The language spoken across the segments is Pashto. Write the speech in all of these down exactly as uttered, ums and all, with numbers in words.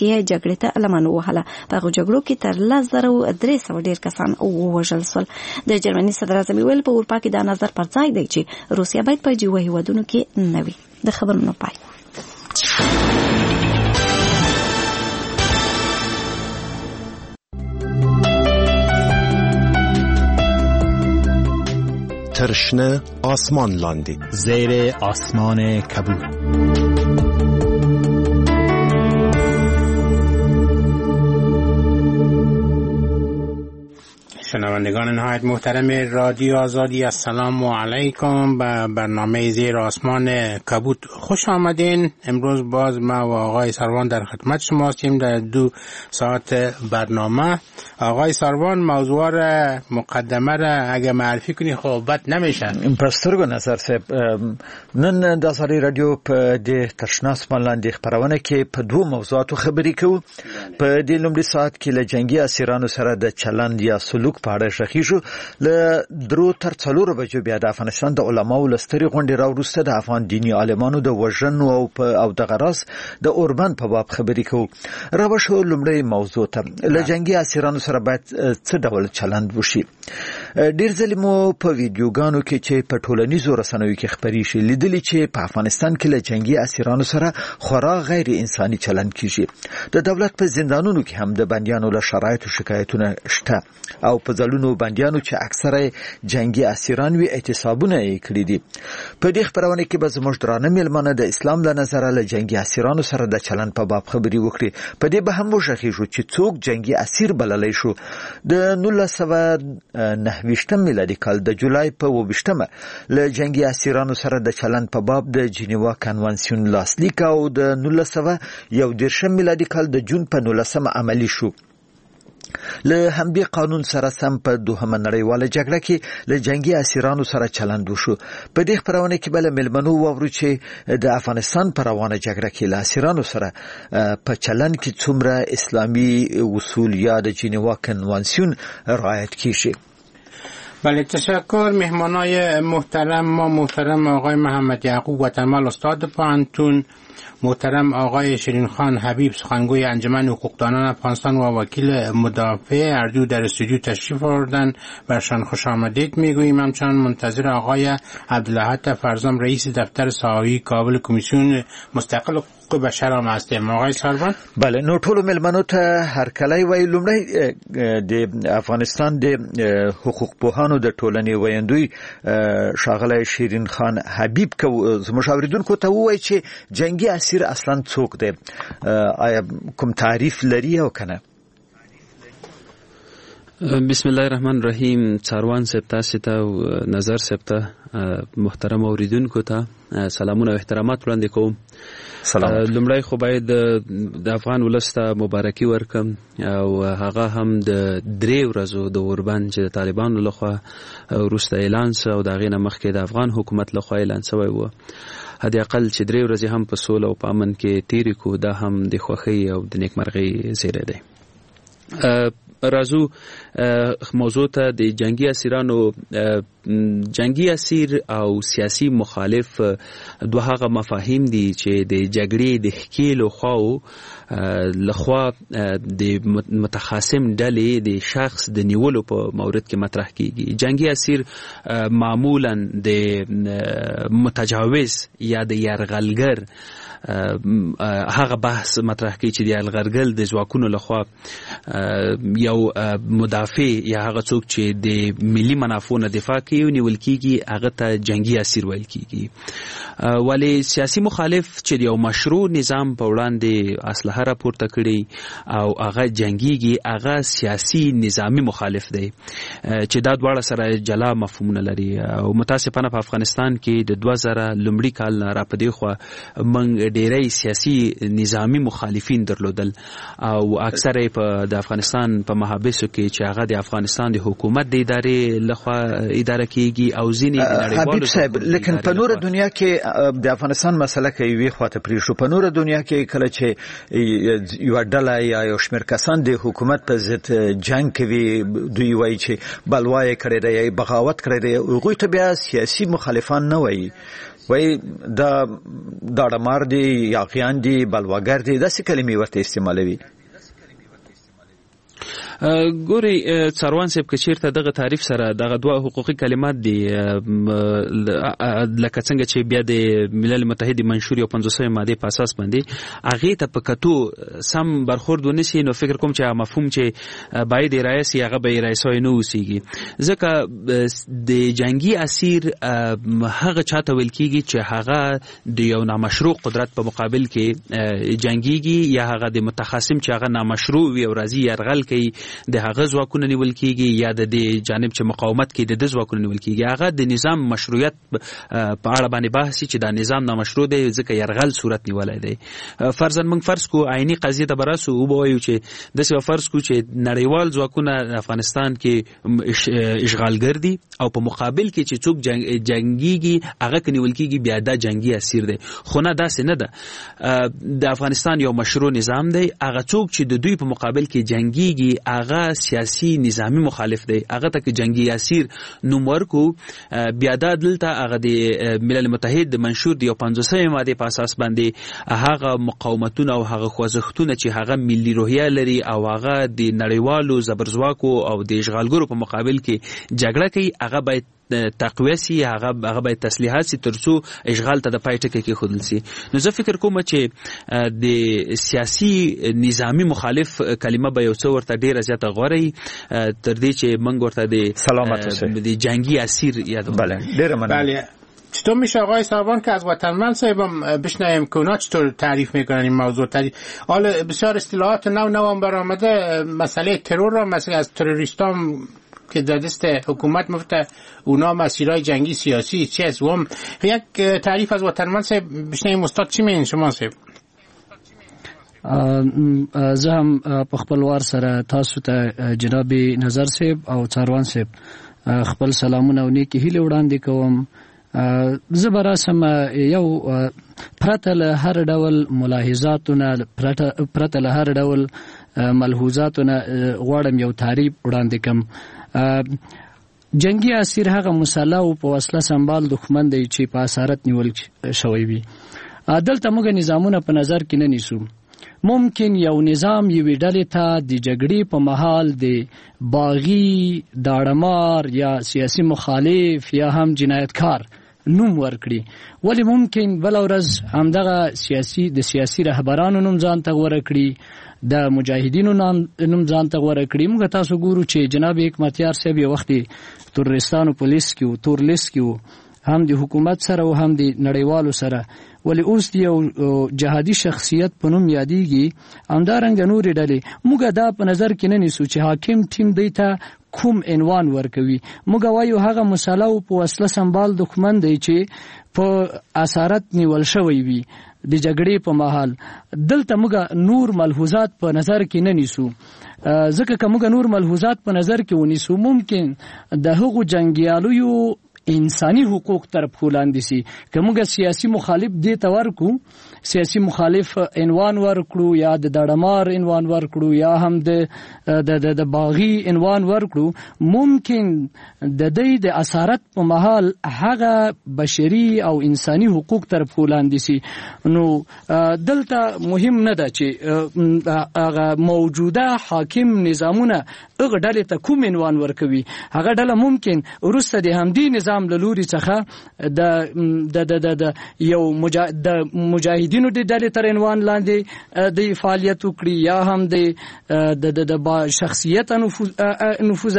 کې جګړې ته لمن ووهله. په هغو جګړو کې تر لس زره درې سوه ډېر کسان ووژل شول. د جرمني صدر اعظم ویل په اروپا کې دا نظر پر ځای دی چې روسیه باید په جیوه هیوادونو کې نه وي. د خبرونو پای. ترشنه آسمان لاندی زیر آسمان کبود. شنوندگان نهایت محترم رادیو آزادی، السلام علیکم. به برنامه زیر آسمان کبود خوش آمدین. امروز باز ما و آقای سروان در خدمت شما هستیم در دو ساعت برنامه. آقای سروان موضوع را مقدمه را اگه معرفی کنی خب بد نمیشه. پرسترګو نظر صاحب، نن د ازادي رادیو په د ترشنه آسمان لاندې خبرونه کې په دوه موضوعاتو خبرې کوو. په دې لومړي ساعت کې له جنگي اسیرانو سره د چلند یا سلوک په اړه شخیشو. له درو تر څلورو بجو بیا د افغانستان د علماو لستري غونډې راوروسته د افغان دیني عالمانو د وژنو او او د غراس د اوربند په باب خبرې کوو. راوښو لومړی موضوع ته له جنگي اسیرانو سره باید څه ډول چلند وشي. ډیر ځله مو په ویډیوګانو کې چې په ټولنیزو رسنیو کې خبري شي لیدلی چې په افغانستان کې له جنگي اسیرانو سره خورا غیر انساني چلند کیږي. د دولت په زندانونو کې هم د بندیانو له شرایطو شکایتونه شته او په ځلونو بندیانو چې اکثره جنگي اسیران وي اعتصابونه یې کړی دي. په دې خبرونه کې به زموږ درانه میلمانه د اسلام له نظره له جنگي اسیرانو سره د چلند په باب خبري وکړي. په دې به هم وشخیږو چې څوک جنگي اسیر بللی شو. د نولس سوه نهه ویشتم میلادي کال د جولای په اووه ویشتمه له جنگي اسیرانو سره د چلند په باب د جنیوا کنوانسیون لاسلیک او د نولس سوه یو دېرشم میلادي کال د جون په نولسمه عملی شو. له همدې قانون سره سم په دوهمه نړیواله جګړه کې له جنگي اسیرانو سره چلند وشو. په دې خبرونه کې بل ملمنو وورو چې د افغانستان پر روانه جګړه کې له اسیرانو سره په چلند کې څومره اسلامي اصول یا د جنیوا کنوانسیون رعایت کیږي. بله، تشکر. مهمانای محترم ما محترم آقای محمد یعقوب وطنمال استاد پوهنتون، محترم آقای شیرین خان حبیب سخنگوی انجمن حقوقدانان افغانستان و وکیل مدافع اردو در استودیو تشریف آوردن. برشان خوش آمدید میگوییم. همچنان منتظر آقای عبدالاحد فرزام رئیس دفتر ساحوی کابل کمیسیون مستقل حقوق بشر هم هستیم. آقای سروان. بله، نو ټولو ملمنو ته هرکلی وایي. لومړی د افغانستان د حقوق پوهانو د ټولنې ویندوی ښاغلی شیرین خان حبیب کو زموږ اوریدونکو ته ووایي چې جنگي اسیر اصلا څوک دی؟ آیا کوم تعریف لري او کنه؟ بسم الله الرحمن الرحیم. څاروان صاحب تاسو ته نظر صاحب ته محترم اوریدونکو ته سلامونه او احترامات وړاندې کوم. سلام. لومړی خو باید د افغان ولس ته مبارکي ورکم او هغه هم د درې ورځو د اوربند چې د طالبانو لخوا وروسته اعلان شو او د هغې نه مخکې د افغان حکومت لخوا اعلان شوی و. حد اقل چې درې ورځې هم په سوله او په امن کې تیرې کړو، دا هم د خوښۍ او د نیکمرغۍ زیری دی. راځو موضوع ته. د جنگي اسیرانو جنگي اسیر او سیاسي مخالف دوه هغه مفاهیم دي چې د جګړې د ښکیلو خواو لخوا د متخاصم ډلې د شخص د نیولو په مورد کې مطرح کیږي. جنگي اسیر معمولا د متجاوز یا د یرغلګر هغه بحث مطرح کوي چې د یرغلګر د ځواکونو لخوا یو مدافع یا هغه څوک چې د ملي منافعو نه دفاع کوي نیول کیږي، هغه ته جنگي اسیر ویل کیږي. ولی سیاسي مخالف چې یو مشروع نظام په وړاندې اسلحه راپورته کړي او هغه جنگيږي، هغه سیاسي نظامی مخالف دی چې دا دواړه سره جلا مفهومونه لري. او متاسفانه په افغانستان کې د دوه زره لومړي کال نه را پدې خو موږ ډېری سیاسي نظامی مخالفین درلودل او اکثره په د افغانستان په محابسو کې چې هغه د افغانستان د حکومت د ادارې لخوا اداره کیږي او ځینې حبیب صاحب. لیکن په نور دنیا کې د افغانستان مسله کې وی خواته پریښو. په نور دنیا کې کله چې یو ډله یا یو شمېر کسان د حکومت په ضد جنگ کوي، دوی وایي چې بلوای کړی دی یا بغاوت کړی دی، هغوی ته بیا سیاسي مخالفان نه وایي. وای دا داړمار دی یاغیان دی بلواګر دی داسې کلمې ورته استعمالوي. ګوري څاروان صاحب که چیرته دغه تعریف سره دغه دوه حقوقي کلمات دي لکه څنګه چې بیا د ملل متحد منشور یو پنځوسمه ماده په اساس باندې هغه ته په کتو سم برخورد ونشي، نو فکر کوم چې مفهوم چې باید رئیس هغه به رئیس نه وسیږي، ځکه د جنگي اسیر هغه چاته ویل کیږي چې هغه د یو نامشروع قدرت په مقابل کې جنگيږي یا هغه د متخاصم چې هغه نامشروع وي او راځي يرغل کوي د هغه ځواکونه نیول کیږي یا د دې جانب چې مقاومت کوي د دې ځواکونه نیول کیږي. هغه د نظام مشروعیت په اړه باندې بحث چې دا نظام نامشروع دی ځکه يرغل صورت نیولای دی. فرضاً موږ فرض کو عیني قضیه ته براسو او وایو چې د څه فرض کو چې نړیوال ځواکونه افغانستان کې اشغالګر دي او په مقابل کې چې څوک جنگيږي هغه نیول کیږي بیا دا جنگي اسیر دی، خو نه داسې نه ده. د افغانستان یو مشروع نظام دی، هغه څوک چې د دوی په مقابل کې جنگيږي هغه سیاسي نظامی مخالف دی، هغه ته کې جنگي اسیر نوم ورکو بیا دا دلته هغه د ملل متحد منشور دی او پنځوسمه ماده په اساس باندې هغه مقاومتونه او هغه خوځښتونه چې هغه ملي روحیه لري او هغه د نړیوالو زبرځواکو او د اشغالګرو په مقابل کې جګړه کوي هغه باید تقویه سي، هغه هغه باید تسلیحات سي ترڅو اشغال ته د پای ټکی کې خودل سي. نو زه فکر کوم چې د سیاسي نظامی مخالف کلمه به یو څو ورته ډیره زیاته غوړی تر دې چې منګ ورته د سلامت اوسه د جنگي اسیر یادو. بله ډیره مننه. بله چطور میشه آقای صاحبان که از وطنمند صاحبم بشنویم که اونا چطور تعریف میکنن این موضوع؟ تعریف حالا بسیار اصطلاحات نو نو برآمده، مسئله ترور را مثلا از تروریستان که در دست حکومت مفته اونا مسیرهای جنگی سیاسی چی است؟ و یک تعریف از وطنمند صاحب بشنویم. استاد چی میگین شما صاحب؟ زه هم په خپل وار سره تاسو ته جناب نظر صاحب او څاروان صاحب خپل سلامونه او نیکی هیله وړاندې کوم. زه به راسم یو پرته له هر ډول ملاحظاتونه پرته له هر ډول ملحوظاتونه غواړم یو تعریف وړاندې کوم. جنگي اسیر هغه مسلح او په وسله سمبال دښمن دی چې په اسارت نیول شوی وي. دلته موږ نظامونه په نظر کې نه نیسو. ممکن یو نظام یوې ډلې ته د جګړې په مهال د باغی، داړمار یا سیاسي مخالف یا هم جنایتکار نوم ورکړي، ولی ممکن بل ورځ همدغه سیاسي د سیاسي رهبرانو نوم ځان ته غوره کړي، د مجاهدینو نوم ځان ته غوره کړي. موږ تاسو ګورو چې جناب حکمتیار صاحب یو وخت تورستانو پولیس کې و، تور لیست کې و، هم د حکومت سره او هم د نړیوالو سره، ولی اوس د یو جهادي شخصیت په نوم یادېږي. همدارنګه نورې ډلې موږ دا په نظر کې نه نیسو چې حاکم ټیم دی ته کوم عنوان ورکوي. موږ وایو هغه مسلح او په وسله سمبال دښمن دی چې په اسارت نیول شوی وي د جګړې په مهال. دلته موږ نور ملحوظات په نظر کې نه نیسو، ځکه که موږ نور ملحوظات په نظر کې ونیسو ممکن د هغو جنګیالیو انسانی حقوق طرف خولاندې سي. که موږ سیاسي مخالف دې ته ورکو، سیاسي مخالف عنوان ورکړو یا د دړمار عنوان ورکړو یا هم د د د باغی عنوان ورکړو، ممکن د دې د اسارت په محل هغه بشري او انساني حقوق طرف خولاندې سي. نو دلته مهم نه ده چې هغه موجوده حاکم نظامونه هغه ډلې ته کوم عنوان ورکوي. هغه ډله ممکن وروسته د همدې نظام له لوري څخه د د د یو مجاهد د مجاهدینو د ډلې تر عنوان لاندې د فعالیت وکړي یا هم د د د شخصیت نفوذ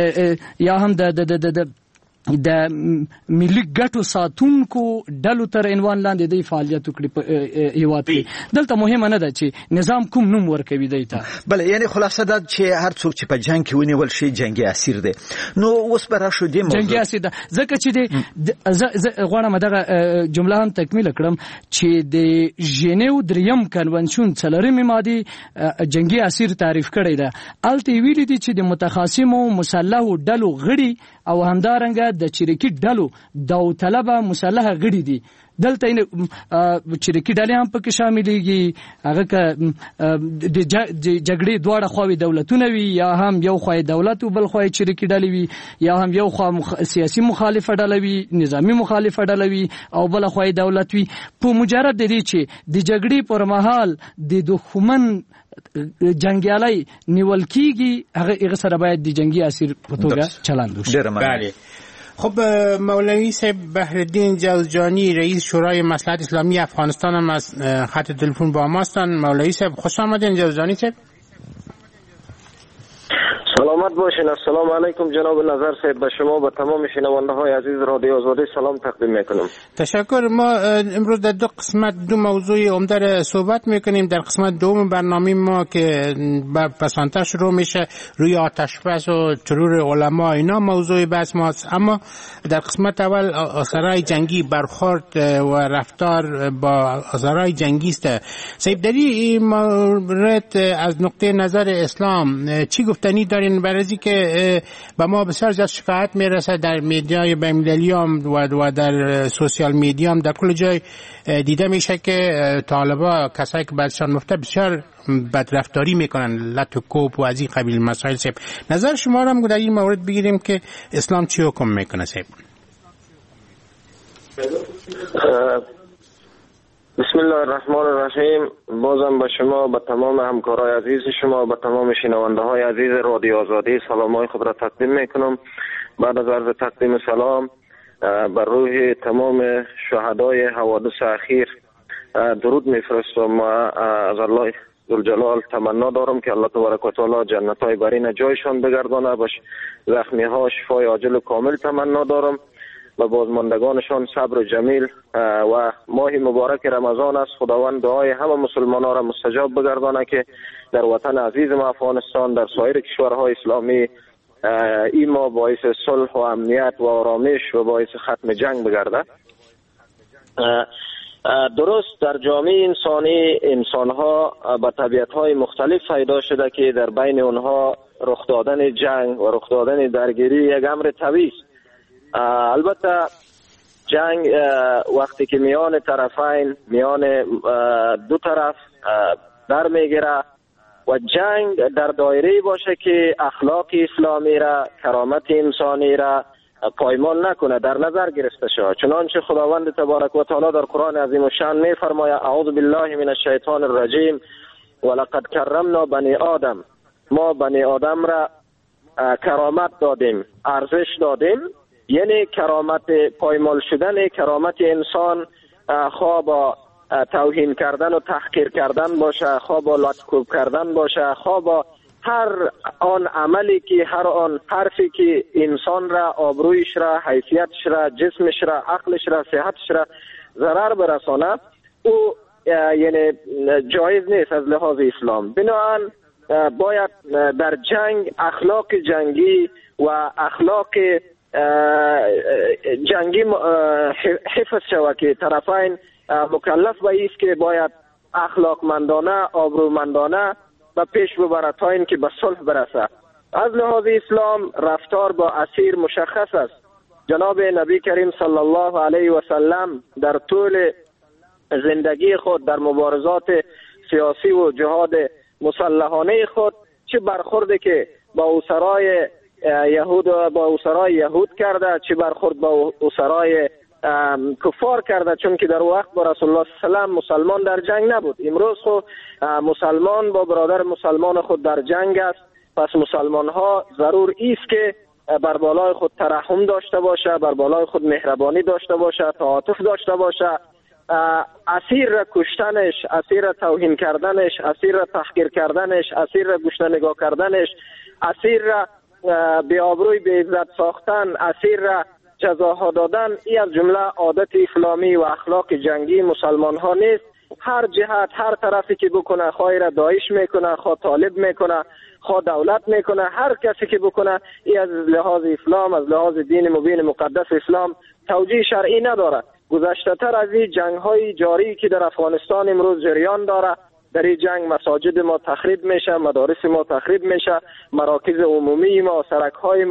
یا هم د د د د ملي ګټو ساتونکو ډلو تر عنوان لاندې د فعالیت وکړي په هیواد کې. دلته مهمه نه ده چې نظام کوم نوم ورکوي دی ته. بله یعنی خلاصه ده چې هر څوک چې په جنگ کې ونیول شي جنگي اسیر دی. نو اوس به راشو دې موضوع جنگي اسیر ده، ځکه چې د زه غواړم دغه جمله هم تکمیل کړم چې د ژنیو دریم کنونشن څلورمې ماده جنگي اسیر تعریف کړی ده. الته ویلي دي چې د متخاصمو مسلحو ډلو غړي او همدارنګه د چریکي ډلو داوطلبه مسلحه غړي دي. دلته این چریکي ډلې هم پکې شاملېږي. هغه که د جګړې دواړه خواوې دولتونه وي یا هم یو خوا دولت او بل خوا چریکي ډلې وي یا هم یو خوا سیاسي مخالفه ډله وي، نظامی مخالفه ډله وي او بل خوا دولت وي. په مجرد د دې چې د جګړې پر مهال د دښمن جنگیالي نیول کیږي هغه سره باید د جنگي اسیر په توګه چلند وشي. بله. خب مولوی صاحب بحرالدین جوزجانی رئیس شورای مصلحت اسلامی افغانستان هم از خط تلفن با ما هستند. مولوی صاحب خوش آمدین. جوزجانی صاحب سلامت باشین. السلام علیکم جناب نظر صاحب، به شما و تمام شنونده های عزیز رادیو آزادی سلام تقدیم میکنم. تشکر. ما امروز در دو قسمت دو موضوع عمده صحبت میکنیم. در قسمت دوم برنامه ما که پسانتر شروع میشه روی آتشبس و ترور علما اینا موضوع بحث ماست، اما در قسمت اول آثارهای جنگی، برخورد و رفتار با آثارهای جنگی است. صاحب در این مورد از نقطه نظر اسلام چی گفتنی دارین؟ برای که به ما بسیار زیاد شکایت میرسه در میدیای بین‌المللی هم و در سوشال میدیا هم در کل جای دیده میشه که طالبا کسایی که بعدشان مفته بسیار بدرفتاری میکنن، لط و کوب و از این قبیل مسائل. صاحب نظر شما رو هم در این مورد بگیریم که اسلام چی حکم میکنه. صاحب بسم الله الرحمن الرحیم. بازم به شما، به تمام همکارای عزیز شما، به تمام شنونده های عزیز رادیو آزادی سلام های خود را تقدیم میکنم. بعد از عرض تقدیم سلام بر روح تمام شهدای حوادث اخیر درود میفرستم و از الله ذوالجلال تمنا دارم که الله تبارک و تعالی جنت های برین جایشان بگردانه، باش زخمی ها شفای عاجل و کامل تمنا دارم و بازماندگانشان صبر جمیل و ماه مبارک رمضان است. خداوند دعای همه مسلمان ها را مستجاب بگردانه که در وطن عزیز ما افغانستان، در سایر کشورهای اسلامی این ماه باعث صلح و امنیت و آرامش و باعث ختم جنگ بگرده. درست در جامعه انسانی انسانها با طبیعت‌های مختلف پیدا شده که در بین اونها رخ دادن جنگ و رخ دادن درگیری یک امر طبیعی است. البته جنگ وقتی که میان طرفین، میان دو طرف در میگیره و جنگ در دایره باشه که اخلاق اسلامی را، کرامت انسانی را پایمال نکنه، در نظر گرفته شود. چنانچه خداوند تبارک و تعالی در قرآن عظیم الشان میفرماید اعوذ بالله من الشیطان الرجیم ولقد کرمنا بنی آدم، ما بنی آدم را کرامت دادیم، ارزش دادیم. یعنی کرامت پایمال شدن کرامت انسان خواه با توهین کردن و تحقیر کردن باشه، خواه با لطکوب کردن باشه، خواه با هر آن عملی که هر آن حرفی که انسان را، آبرویش را، حیثیتش را، جسمش را، عقلش را، صحتش را ضرر برسانه، او یعنی جایز نیست از لحاظ اسلام. بنابراین باید در جنگ اخلاق جنگی و اخلاق جنگی حفظ شود که طرفین مکلف به ایست که باید اخلاقمندانه، آبرومندانه و پیش ببرد تا این که به صلح برسه. از لحاظ اسلام رفتار با اسیر مشخص است. جناب نبی کریم صلی الله علیه و سلم در طول زندگی خود در مبارزات سیاسی و جهاد مسلحانه خود چه برخورده که با اسرای یهود با اسرای یهود کرده، چه برخورد با اسرای کفار کرده، چون که در وقت با رسول الله صلی الله علیه و سلم مسلمان در جنگ نبود. امروز خود مسلمان با برادر مسلمان خود در جنگ است. پس مسلمان ها ضرور است که بر بالای خود ترحم داشته باشه، بر بالای خود مهربانی داشته باشه، تعاطف داشته باشه. اسیر را کشتنش، اسیر را توهین کردنش، اسیر را تحقیر کردنش، اسیر را گوشه نگاه کردنش، اسیر را بی آبروی بی عزت ساختن، اسیر را جزاها دادن، این از جمله عادت اسلامی و اخلاق جنگی مسلمان ها نیست. هر جهت، هر طرفی که بکنه، خواهی را داعش میکنه، خواه طالب میکنه، خواه دولت میکنه، هر کسی که بکنه، این از لحاظ اسلام، از لحاظ دین مبین مقدس اسلام توجیه شرعی نداره. گذشته تر از این جنگ های جاری که در افغانستان امروز جریان داره، در این جنگ مساجد ما تخریب میشه، مدارس ما تخریب میشه، مراکز عمومی ما، سرک های ما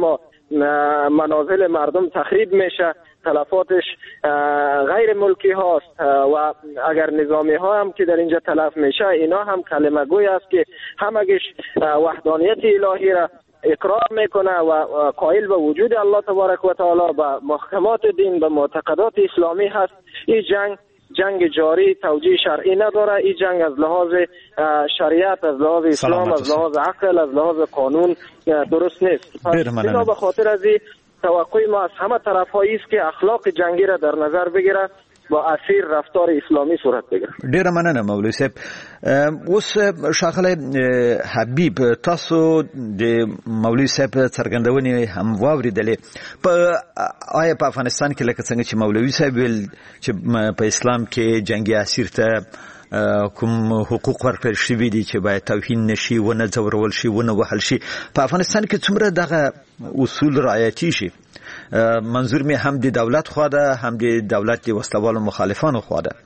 منازل مردم تخریب میشه، تلفاتش غیر ملکی هاست و اگر نظامی ها هم که در اینجا تلف میشه اینا هم کلمه گوی است که همگیش وحدانیت الهی را اقرار میکنه و قائل به وجود الله تبارک و تعالی، به محکمات دین، به معتقدات اسلامی هست. این جنگ جنگ جاری توجیه شرعی نداره. این جنگ از لحاظ شریعت، از لحاظ اسلام، از لحاظ عقل، از لحاظ قانون درست نیست. پس بنا به خاطر از این توقع ما از همه طرف هایی است که اخلاق جنگی را در نظر بگیره، با اسیر رفتار اسلامی صورت بگیره. ډیره مننه مولوی صاحب. اوس ښاغلی حبیب، تاسو د مولوی صاحب څرګندونې هم واورېدلې. په آیا په افغانستان کې لکه څنګه چې مولوی صاحب ویل چې په اسلام کې جنگي اسیر ته کوم حقوق ورکړل شوي دي چې باید توهین نشي، ونه ځورول شي، ونه وهل شي، په افغانستان کې څومره دغه اصول رعایتي شي؟ منظور می هم د دولت خوا ده، هم د دولت د وسلوالو مخالفانو خوا ده.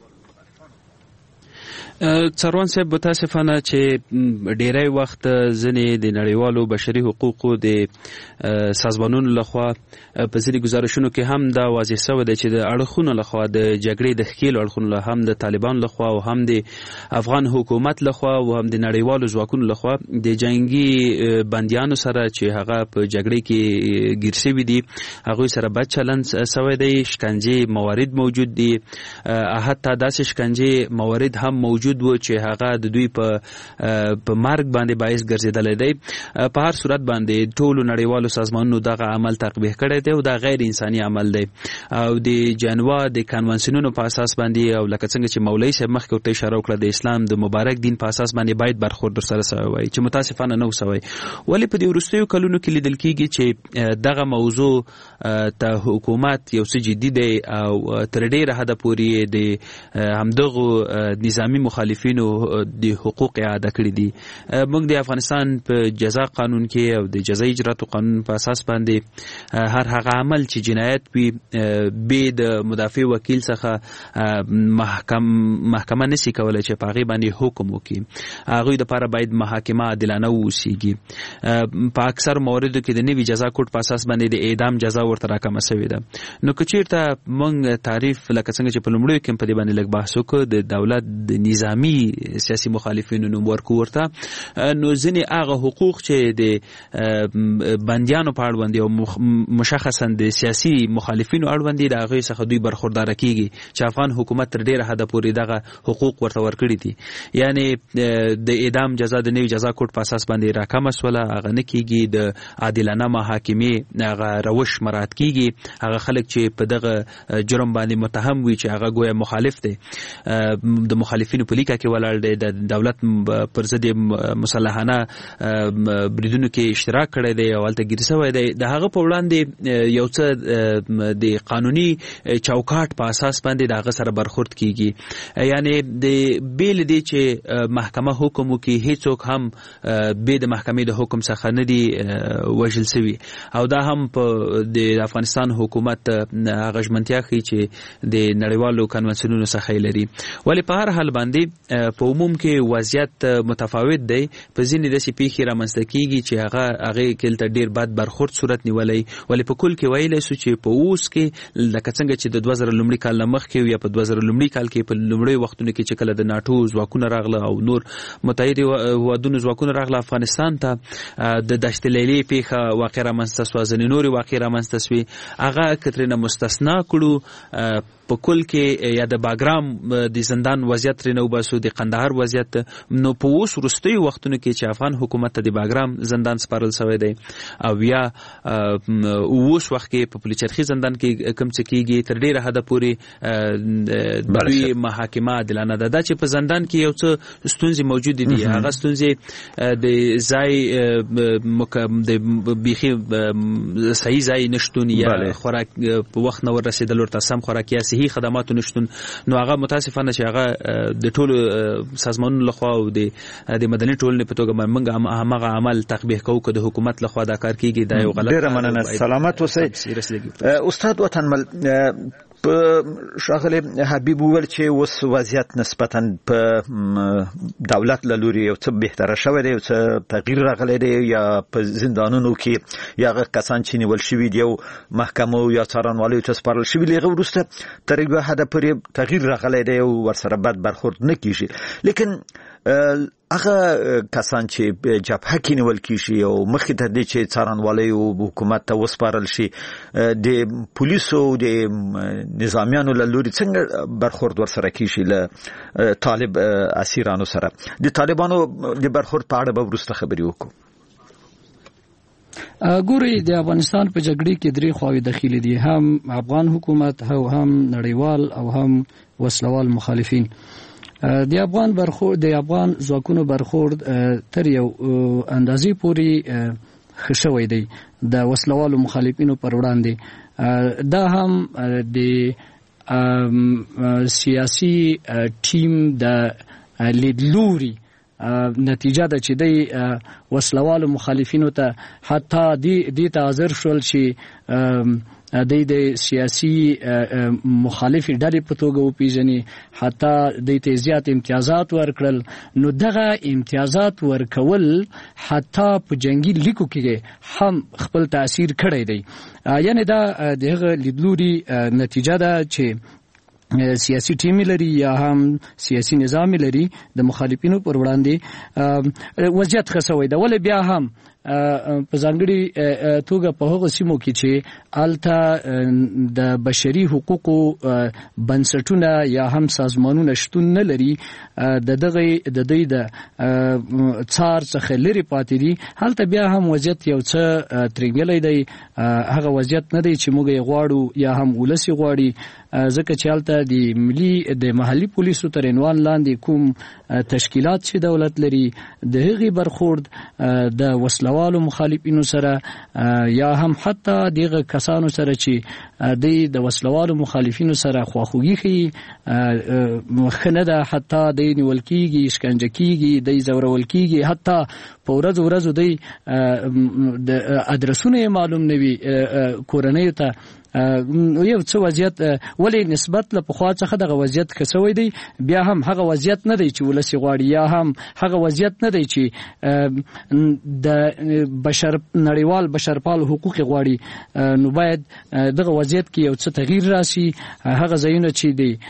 څروان صاحب متاسفانه چې ډیری وخت ځینې د نړیوالو بشري حقوقو د سازمانونو لخوا په ځینې ګزارشونو کې هم دا واضح شوی دی چې د اړخونو لخوا د جګړې د ښکیلو اړخونو لخوا هم د طالبان لخوا او هم د افغان حکومت لخوا او هم د نړیوالو ځواکونو لخوا د جنگي بندیانو سره چې هغه په جګړې کې ګیر شوي دي هغوی سره بد چلند شوی دی، شکنجې موارد موجود دي، حتی داسې شکنجې موارد هم موجود و چې هغه د دوی په په مرګ باندې باعث ګرځیدلی دی. په هر صورت باندې ټولو نړیوالو سازمانونو دغه عمل تقبیح کړی دی او دا غیر انساني عمل دی او د جنوا د کنونسیونونو په اساس باندې او لکه څنګه چې مولوی صاحب مخکې ورته اشاره وکړه د اسلام د مبارک دین په اساس باندې باید برخورد سره شوی وای چې متاسفانه نه وسوی. ولې په دې وروستیو کلونو کې لیدل کېږي چې دغه موضوع ته حکومت یو څه جدي دی او تر ډېره حده پورې د همدغو نظامي مخالفینو د حقوق اعاده کړي دي. موږ د افغانستان په جزا قانون کې او د جزایي اجراتو قانون په اساس باندې هر هغه عمل چې جنایت وي به د مدافع وکیل څخه محکم محکمه نشي کولای چې په هغې باندې حکم وکړي. هغوی دپاره باید محاکمه عادلانه واوسیږي. په اکثر مواردو کې د نوي جزا کوډ په اساس باندې د اعدام جزا ورته راکمه شوې ده. نو که چېرته موږ تعریف لکه څنګه چې په لومړیو کې په دې باندې لږ بحث وکړو د دولت د نظامي سیاسي مخالفینو نوم ورکو ورته، نو ځینې هغه حقوق چې د بندیانو په اړوند او مشخصا د سیاسي مخالفینو اړوند د هغوی څخه دوی برخورداره کیږي چې افغان حکومت تر ډېره حده پورې دغه حقوق ورته ورکړي دي. یعنی د اعدام جزا د نوي جزا کوډ په اساس باندې راکمه شوله، هغه نه کیږي. د عادلانه محاکمې هغه روش مراعات کیږي. هغه خلک چې په دغه جرم باندې متهم وي چې هغه ګویا مخالف دی، د مخالفینو په لیکه کې ولاړ دی، د دولت پر ضد مسلحانه بریدونو کې اشتراک کړی دی او هلته ګیر شوی دی، د هغه په وړاندې یو څه د قانوني چوکاټ په اساس باندې د هغه سره برخورد کیږي. یعنی د بیل دی چې محکمه حکم وکړي، هیڅوک هم بې د محکمې د حکم څخه نه دی وژل شوي او دا هم په د افغانستان حکومت هغه ژمنتیا ښیي چې د نړیوالو کنونسیونونو څخه یې لري. ولې په هر حال باندې په عموم کې وضعیت متفاوت دی. په ځینې داسې پیښې رامنځته کیږي چې هغه هغې کې هلته ډېر بد برخورد صورت نیولی. ولې په کل کې ویلی سو چې په اوس کې لکه څنګه چې د دوه زره لومړي کال نه مخکې یا په دوه زره لومړي کال کې په لومړیو وختونو کې چې کله د ناټو ځواکونه راغله او نور متحدې هېوادونو ځواکونه راغله افغانستان ته، د دشت لیلې پیښه واقع رامنځته سوه، ځینې نورې واقع رامنځته سوې، هغه که ترېنه مستثنا کړو. په کل کې یا د باګرام د زندان وضعیت ترېنه وباسو، د قندهار وضعیت، نو په اوس وروستیو وختونو کې چې افغان حکومت ته د باګرام زندان سپارل شوی دی او یا اوس وخت کې په پلچرخي زندان کې کوم څه کېږي تر ډېره حده پورې دوی محاکمه عادلانه ده. دا چې په زندان کې یو څه ستونزې موجودې دي، هغه ستونزې د ځای د بیخي صحیح ځای نشتون یا خوراک په وخت نه ورسېدل، ورته سم خوراک یا صحي خدماتو نشتون، نو هغه متاسفانه چې هغه د ټولو سازمانونو لخوا او د مدني ټولنې په توګه موږ همغه عمل تقبیح کوو که د حکومت لخوا دا کار کېږي، دا یو غلط. ډېره مننه، سلامت اوسئ. استاد وطنمل، په شاغله حبیب ول چې اوس وضعیت نسبتا په دولت له لوري یو څه بهتره شوی دی، یو څه تغییر راغلی دی، یا په زندانونو کې یا کسان چې نیول شوي دي او محکمو یا څارنوالو ته سپارل شوي دي وروسته تر یو حده پورې تغییر راغلی دی او ورسره بد برخورد نه کیږي. لیکن هغه کسان چې جبهه کې نیول کیږي او مخکې ته دي چې څارنوالي او حکومت ته وسپارل شي، د پولیسو د نظامیانو له لوري څنګه برخورد ورسره کیږي له طالب اسیرانو سره؟ د طالبانو د برخورد په اړه به وروسته خبرې وکړو. ګوري د افغانستان په جګړې کې درې خواوې داخلي دي، هم افغان حکومت او هم نړیوال او هم وسلوال مخالفین. د افغان برخورد د افغان ځواکونو برخورد تر یو اندازې پورې خښوي دی د وسلوالو مخالفینو پر وړاندې. دا هم د سیاسي ټیم د لیدلوري نتیجه ده چې د وسلوالو مخالفینو ته حتی د دې تعذر شول چې د د سیاسي مخالفي ډلې په توګه وپیژني، حتی د ته زیات امتیازات ورکړل. نو دغه امتیازات ورکول حتی په جنگي لیکو کې هم خپل تاثیر کړی دی. یعنی دا دغه لیدلوري نتیجه ده چې سیاسي ټیم لري یا هم سیاسي نظام لري د مخالفینو پر وړاندې وضعیت خسوي دا، ولې بیا هم په ځانګړي توګه په هغه سیمو کې چې الته د بشري حقوقو بنسټونه یا هم سازمانونه شتون نه لري، د دغه د دې د څار څخه لري پاتې دي، هلته بیا هم وضعیت یو څه ترنګلې دی. هغه وضعیت نه دی چې موږ یې غواړو یا هم ولسی غواړي، ځکه چې هلته د ملي د محلي پولیسو تر عنوان لاندې کوم تشکیلات چې دولت لري د هغې برخورد د وسلوالو مخالفینو سره یا هم حتی دغه کسانو سره چې د وسلوالو مخالفینو سره خواخوږي ښیي ښه نه ده، حتی د نیول کېږي، شکنجه کېږي، د ځورول کېږي، حتی په ورځو ورځو د ادرسونه یې معلوم نه وي کورنیو ته. یو څه وضعیت ولې نسبت له پخوا څخه دغه وضعیت کسوي دی، بیا هم هغه وضعیت نه دی چې ولسی غواړي، یا هم هغه وضعیت نه دی چې د بشر نړیوال بشرپال حقوق غواړي. نو باید دغه وضعیت کې یو څه تغییر راشي. هغه ځایونه چې دی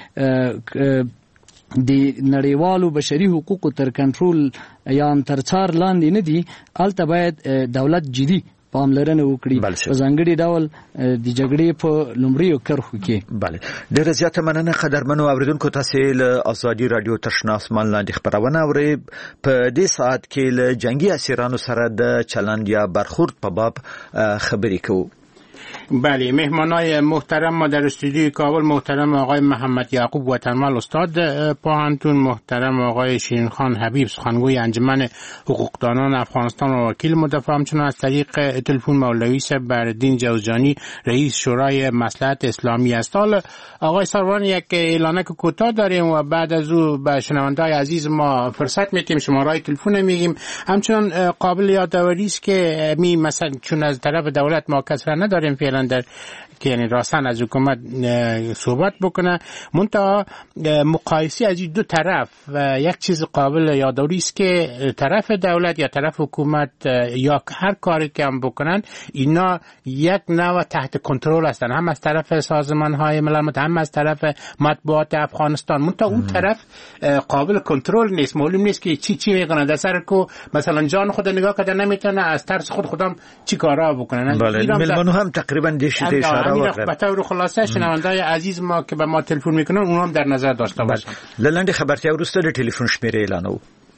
د نړیوالو بشري حقوقو تر کنټرول یا تر څار لاندې نه دي، البته باید دولت جدي پاملرنه وکړي په ځانګړي ډول د جګړې په لومړیو کرښو کې. بله، ډېره زیاته مننه قدرمنو اوریدونکو. تاسو له ازادي رادیو تشنا اسمان لاندې خبرونه اورئ. په دې ساعت کې له جنگي اسیرانو سره د چلند یا برخورد په باب خبرې کوو. بله، مهمانای محترم ما در استودیوی کابل محترم آقای محمد یعقوب وطنمال استاد پوهنتون، محترم آقای شیرین خان حبیب سخنگوی انجمن حقوقدانان افغانستان و وکیل مدافع، همچنین از طریق تلفن مولوی بردین جوزجانی رئیس شورای مصلحت اسلامی است. حالا آقای سروان یک اعلانه که کوتاه داریم و بعد از او به شنونده‌های عزیز ما فرصت میدیم، شماره‌های تلفن میگیم. همچنین قابل یادآوری است که می مثلا چون از طرف دولت ما کسر نداریم فعلا در که یعنی راستن از حکومت صحبت بکنه، منتها مقایسه از این دو طرف یک چیز قابل یادآوری است که طرف دولت یا طرف حکومت یا هر کاری که هم بکنن اینا یک نوع تحت کنترل هستن، هم از طرف سازمان های ملل متحد هم از طرف مطبوعات افغانستان. منتها اون طرف قابل کنترل نیست، معلوم نیست که چی چی میکنه، در سر کو مثلا جان خود نگاه کرده نمیتونه، از ترس خود خودم چی کارا بکنن. بله، ملمنو هم تقریبا دیشته اشاره وکړه. به طور خلاصه شنونده‌های عزیز ما که به ما تلفن میکنن اونها هم در نظر داشته باشن. لاندې خبرتیا وروسته د ټلیفون شمیره اعلانو.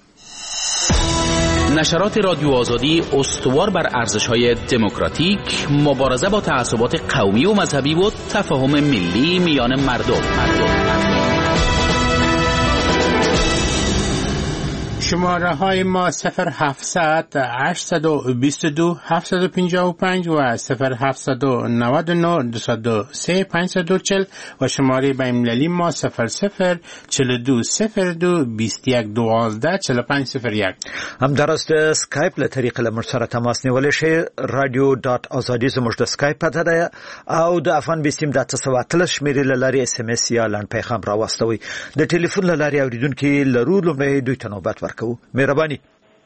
نشرات رادیو آزادی استوار بر ارزش‌های دموکراتیک، مبارزه با تعصبات قومی و مذهبی و تفاهم ملی میان مردم. شماره های ما صفر هفتصد هشتصد و بیست و دو هفتصد و پنجاه و پنج و صفر هفتصد و نود و نه دویست و سه پانصد و چهل و شماره بین‌المللی ما صفر صفر چهل و دو صفر دو بیست و یک دوازده چهل و پنج صفر یک. هم درست اسکایپ له طریقې له مرسره تماس نیولای شئ. رادیو ډاټ ازادي زموږ د اسکایپ پته ده او د افغان بیسیم د تاسو اتلس شمیرې له لارې اس ام اس یا لاند پیغام راوستوي. د ټلیفون له لارې اوریدونکو لرو لومړی دوی ته نوبت ورکوو. مهرباني.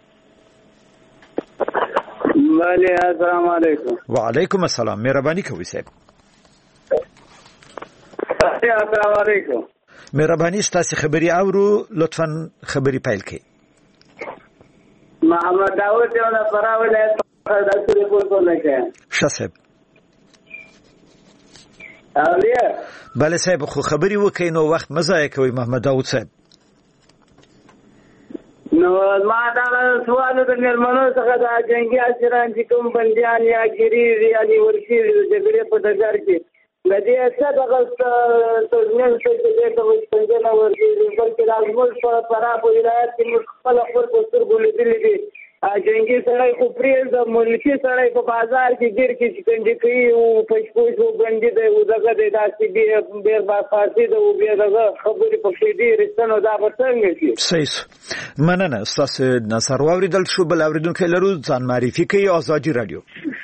بله السلام علیکم. وعلیکم السلام. مهرباني کوي صاحب. السلام علیکم. مهرباني ستاسو خبري اورو لطفا خبري پیل کړئ. محمد داود یو نه پراولې د ټلیفون په لګه. شاسب. اولیه. بله صاحب خو خبري وکړئ نو وخت مزه کوي محمد داود صاحب. نو ما دا سوال د نرمنو څخه د جنگي اسیران چې کوم بنديان یا ګری یا نیورشي د جګړې په ډګر کې د دې څه دغه ترمن څه چې د څنګه نو ورګي بلکې لازمول په پرا په ولایت کې خپل خپل پستر ګولې دي جنگي سړی خو پریز د ملکی سړی په بازار کې ګیر کې چې څنګه کوي او پښپوش او بندي دی او دغه د داسې به ډیر با فارسي د او به دغه خبرې په کې دي رښتنو دا به څنګه شي. صحیح مننه. تاسو نظر واوریدل شو. بل اوریدونکو لرو ځان معرفي کوي. آزادی رادیو.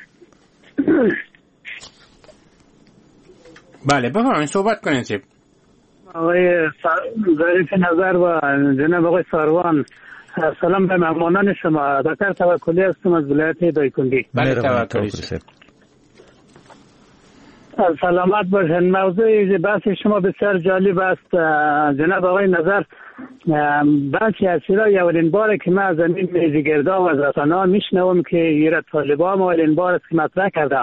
بله بفرمایید صحبت کنید صاحب. آقای ظریف نظر و جناب آقای ساروان، سلام به مهمانان شما. دکتر توکلی هستم از ولایت دایکنډي. بله توکلی. سلامت باشن. موضوع بحث شما بسیار جالب است جناب آقای نظر. بحث اسیرا اولین باره که من از این میزگردا و از رسانه‌ها میشنوم که ایراد طالبان اولین بار است که مطرح کردم.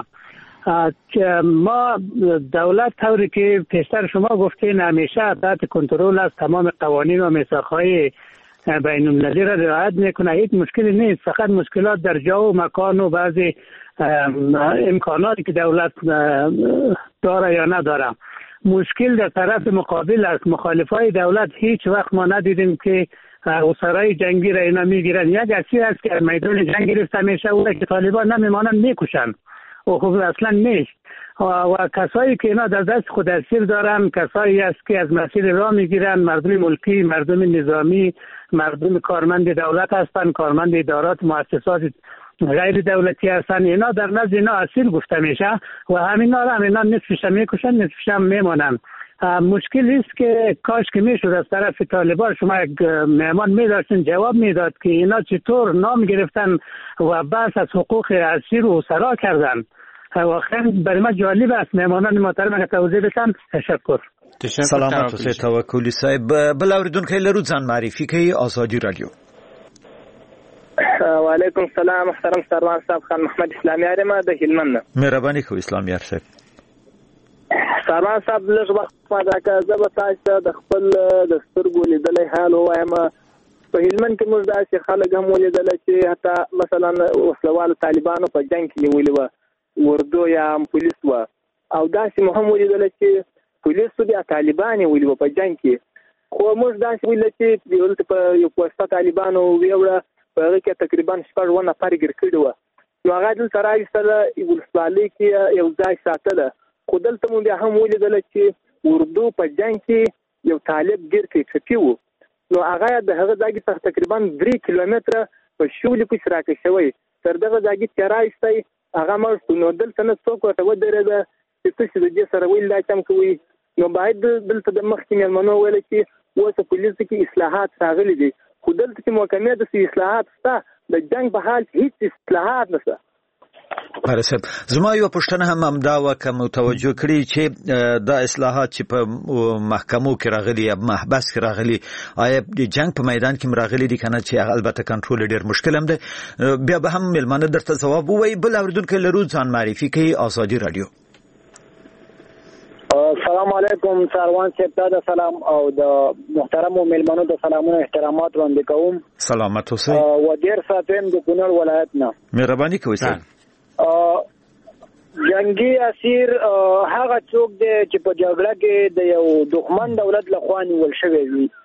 ما دولت طوری که پیشتر شما گفتین همیشه تحت کنترل از تمام قوانین و میثاق‌های بین المللی را رعایت میکنه. هیچ مشکلی نیست، فقط مشکلات در جا و مکان و بعضی امکاناتی که دولت داره یا نداره. مشکل در طرف مقابل است. مخالفای دولت هیچ وقت ما ندیدیم که اسرای جنگی را اینا میگیرن. یک اسیر است که میدان جنگ گرفته میشه او که طالبان نمیمانن میکشن و خب اصلا نیست. و کسایی که اینا در دست خود اسیر دارن کسایی است که از مسیر راه میگیرن، مردم ملکی، مردم نظامی، مردم کارمند دولت هستند، کارمند ادارات مؤسسات غیر دولتی هستند. اینا در نزد اینا اسیر گفته میشه و همینا را همینا نصفش میکشن نصفش میمونن. مشکل است که کاش که میشد از طرف طالبان شما یک مهمان میداشتین جواب میداد که اینا چطور نام گرفتن و بحث از حقوق اسیر و اسرا کردن. و خیلی برای ما جالب است. مهمانان محترم که توضیح بدن. تشکر. سلامت و توکلی صاحب. بل اوریدونکو لرو ځان معرفي کوي. آزادی رادیو. وعلیکم السلام محترم سروان صاحب. خان محمد اسلامی ارمه د هلمند. مهرباني کوي اسلامي ار صاحب. سروان صاحب لږ وخت ما دا که زه به تاسو د خپل د سترګو لیدلی حال ووایم. په هلمند کې موږ داسې خلک هم ولیدل چې حتی مثلا وسلوالو طالبانو په جنګ کې نیولي وه، وردو یا هم پولیس وه، او داسې مو هم ولیدل چې پولیسو بیا طالبان یې ولي وه په جنګ کې. خو موږ داسې ولیدل چې دلته په یو پوسته طالبانو ویوړه، په هغه کې تقریبا شپږ اووه نفر ګیر کړي وه. نو هغه دلته راویستله ولسوالۍ کې یو ځای ساتله. خو دلته مو بیا هم ولیدله چې اردو په جنګ کې یو طالب ګیر کړي ټپي و. نو هغه د هغه ځای څخه تقریبا درې کیلومتره په شولې پسې راکړی شوی. تر دغه ځای چې راویستی هغه مړ شو. نو دلته نه څوک ورته ودرېده چې تاسې د دې سره ولې دا چم کوئ. نو باید دلته د مخکې مېلمنو ویله چې اوس په پولیسو کې اصلاحات راغلي دي، خو دلته چې محکمې داسې اصلاحات شته، د جنګ په حال کې هېڅ اصلاحات نشته. بله صاحب زما یو پوښتنه هم همدا وه که متوجه کړي چې دا اصلاحات چې په محکمو کې راغلي یا محبس کې راغلي آیا د جنګ په میدان کې هم راغلي دي که نه، چې البته کنټرول ډېر مشکل هم دی. بیا به هم مېلمانه درته ځواب ووایي. بل اورېدونکی لرو ځان معرفي کوي. آزادي رادیو. سلام علیکم سروان صاحب ته د سلام او د محترمو مېلمنو د سلامونو احترامات وړاندې کوم. سلامت اوسئ. ودیر ساتم د کونړ ولایت نه. مهرباني کوئ صاحب. جنگي اسیر هغه څوک دی چې په جګړه کې د یو دښمن دولت لخوا نیول شوی وي.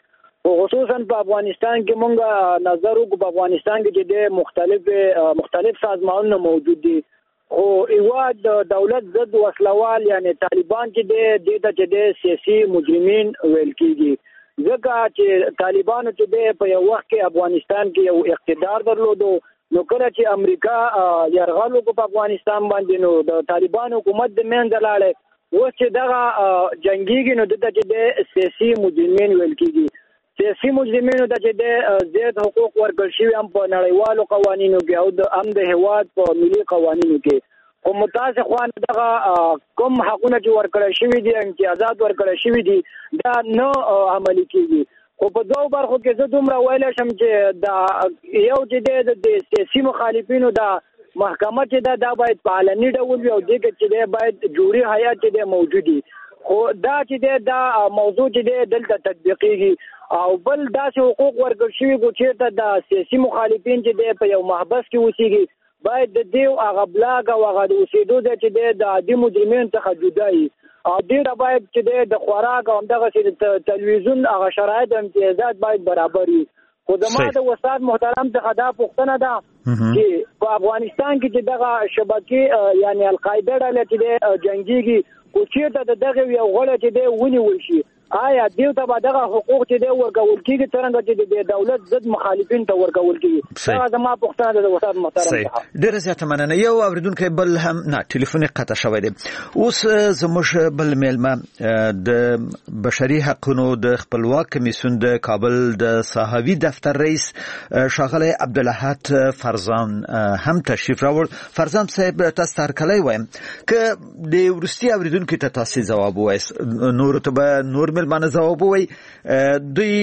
خصوصا په افغانستان کې مونږ نظر وکړو په افغانستان کې چې مختلف مختلف سازمانونه موجود دي او ایوا د دولت ضد وسلوال یعنی طالبان چې د د چې سیاسي مجرمین ویل کیږي ځکه چې طالبانو چې په یو وخت کې افغانستان کې یو اقتدار درلودو نو کله چې امریکا یرغل وکړ په افغانستان باندې نو د طالبان حکومت د منځ لاړې و چې دغه جنگیږي نو د چې سیاسي مجرمین ویل کیږي سیاسي مجرمینو ته چې د زیات حقوق ورکړل شوي هم په نړیوالو قوانینو کې او د هم د هیواد په ملي قوانینو کې خو متاسفانه دغه کوم حقونه چې ورکړل شوي دي امتیازات ورکړل شوي دي دا نه عملي کېږي خو په دوه برخو کې زه دومره ویلی شم چې د یو چې د سیاسي مخالفینو د محکمه چې دا دا باید په علني ډول وي او دې کې چې باید جوري هیئت چې موجود وي خو دا چې دا موضوع چې دلته تطبیقیږي او بل داسې حقوق ورکړل شوي کو چېرته د سیاسي مخالفین چې په یو محبس کې اوسېږي باید د دې هغه بلاک او هغه د اوسېدو ځای چې د عادي مجرمینو څخه جدا وي او ډېره باید چې د خوراک او همدغسې د تلویزیون هغه شرایط امتیازات باید برابر وي خو زما د استاد محترم څخه دا پوښتنه ده چې په افغانستان کې چې دغه شبکې یعنی القاعده ډله چې جنګېږي خو چېرته د دغه یو غړی چې دی ونیول شي آیا دیو ته به دغه حقوق چې دی ورکول کېږي څرنګه چې د دولت ضد مخالفین ته ورکول کېږي دا زما پوښتنه ده د استاد محترم څخه ډېره زیاته مننه یو اورېدونکی بل هم نه ټلیفون یې قطع شوی دی اوس زموږ بل میلمه د بشري حقونو د خپلواک کمیسیون د کابل د ساحوي دفتر رئیس ښاغلی عبدالاحد فرزان هم تشریف راوړ فرزان صاحب تاسو ته هرکلی وایم که د وروستي اورېدونکي ته تاسې ځواب ووایاست نورو ته به نور ملمانه ځواب ووایي دوی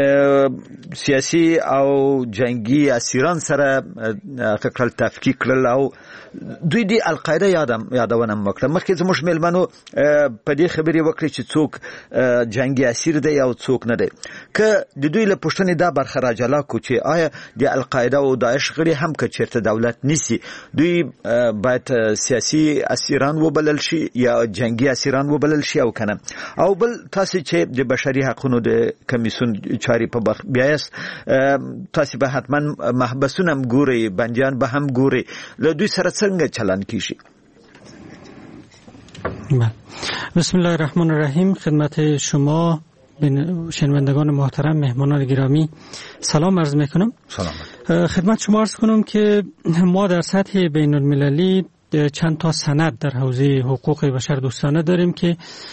سیاسي او جنگي اسیران سره کړل تفکیک کړل او دوی د القاعده یادونه وکړه مخکې زموږ ملمنو په دې خبرې وکړي چې څوک جنگي اسیر دی او څوک نه دی که د دوی له پوښتنې دا برخه راجلا کو چې آیا د القاعده او داعش غړي هم که چېرته دولت نیسي دوی باید سیاسي اسیران وبلل شي یا جنگي اسیران وبلل شي او کنه او بل تاسو چې د بشري حقوقو د کمیسیون چاري په بخ بیاست تاسو به حتما محبسونه هم ګوري بنديان به هم ګوري له دوی سره څنګه چلن کیږي بسم الله الرحمن الرحیم خدمت شما شنوندگان محترم مهمانان گرامی سلام عرض میکنم سلام خدمت شما عرض کنم که ما در سطح بین المللی چند تا سند در حوزه حقوق بشر دوستانه داریم که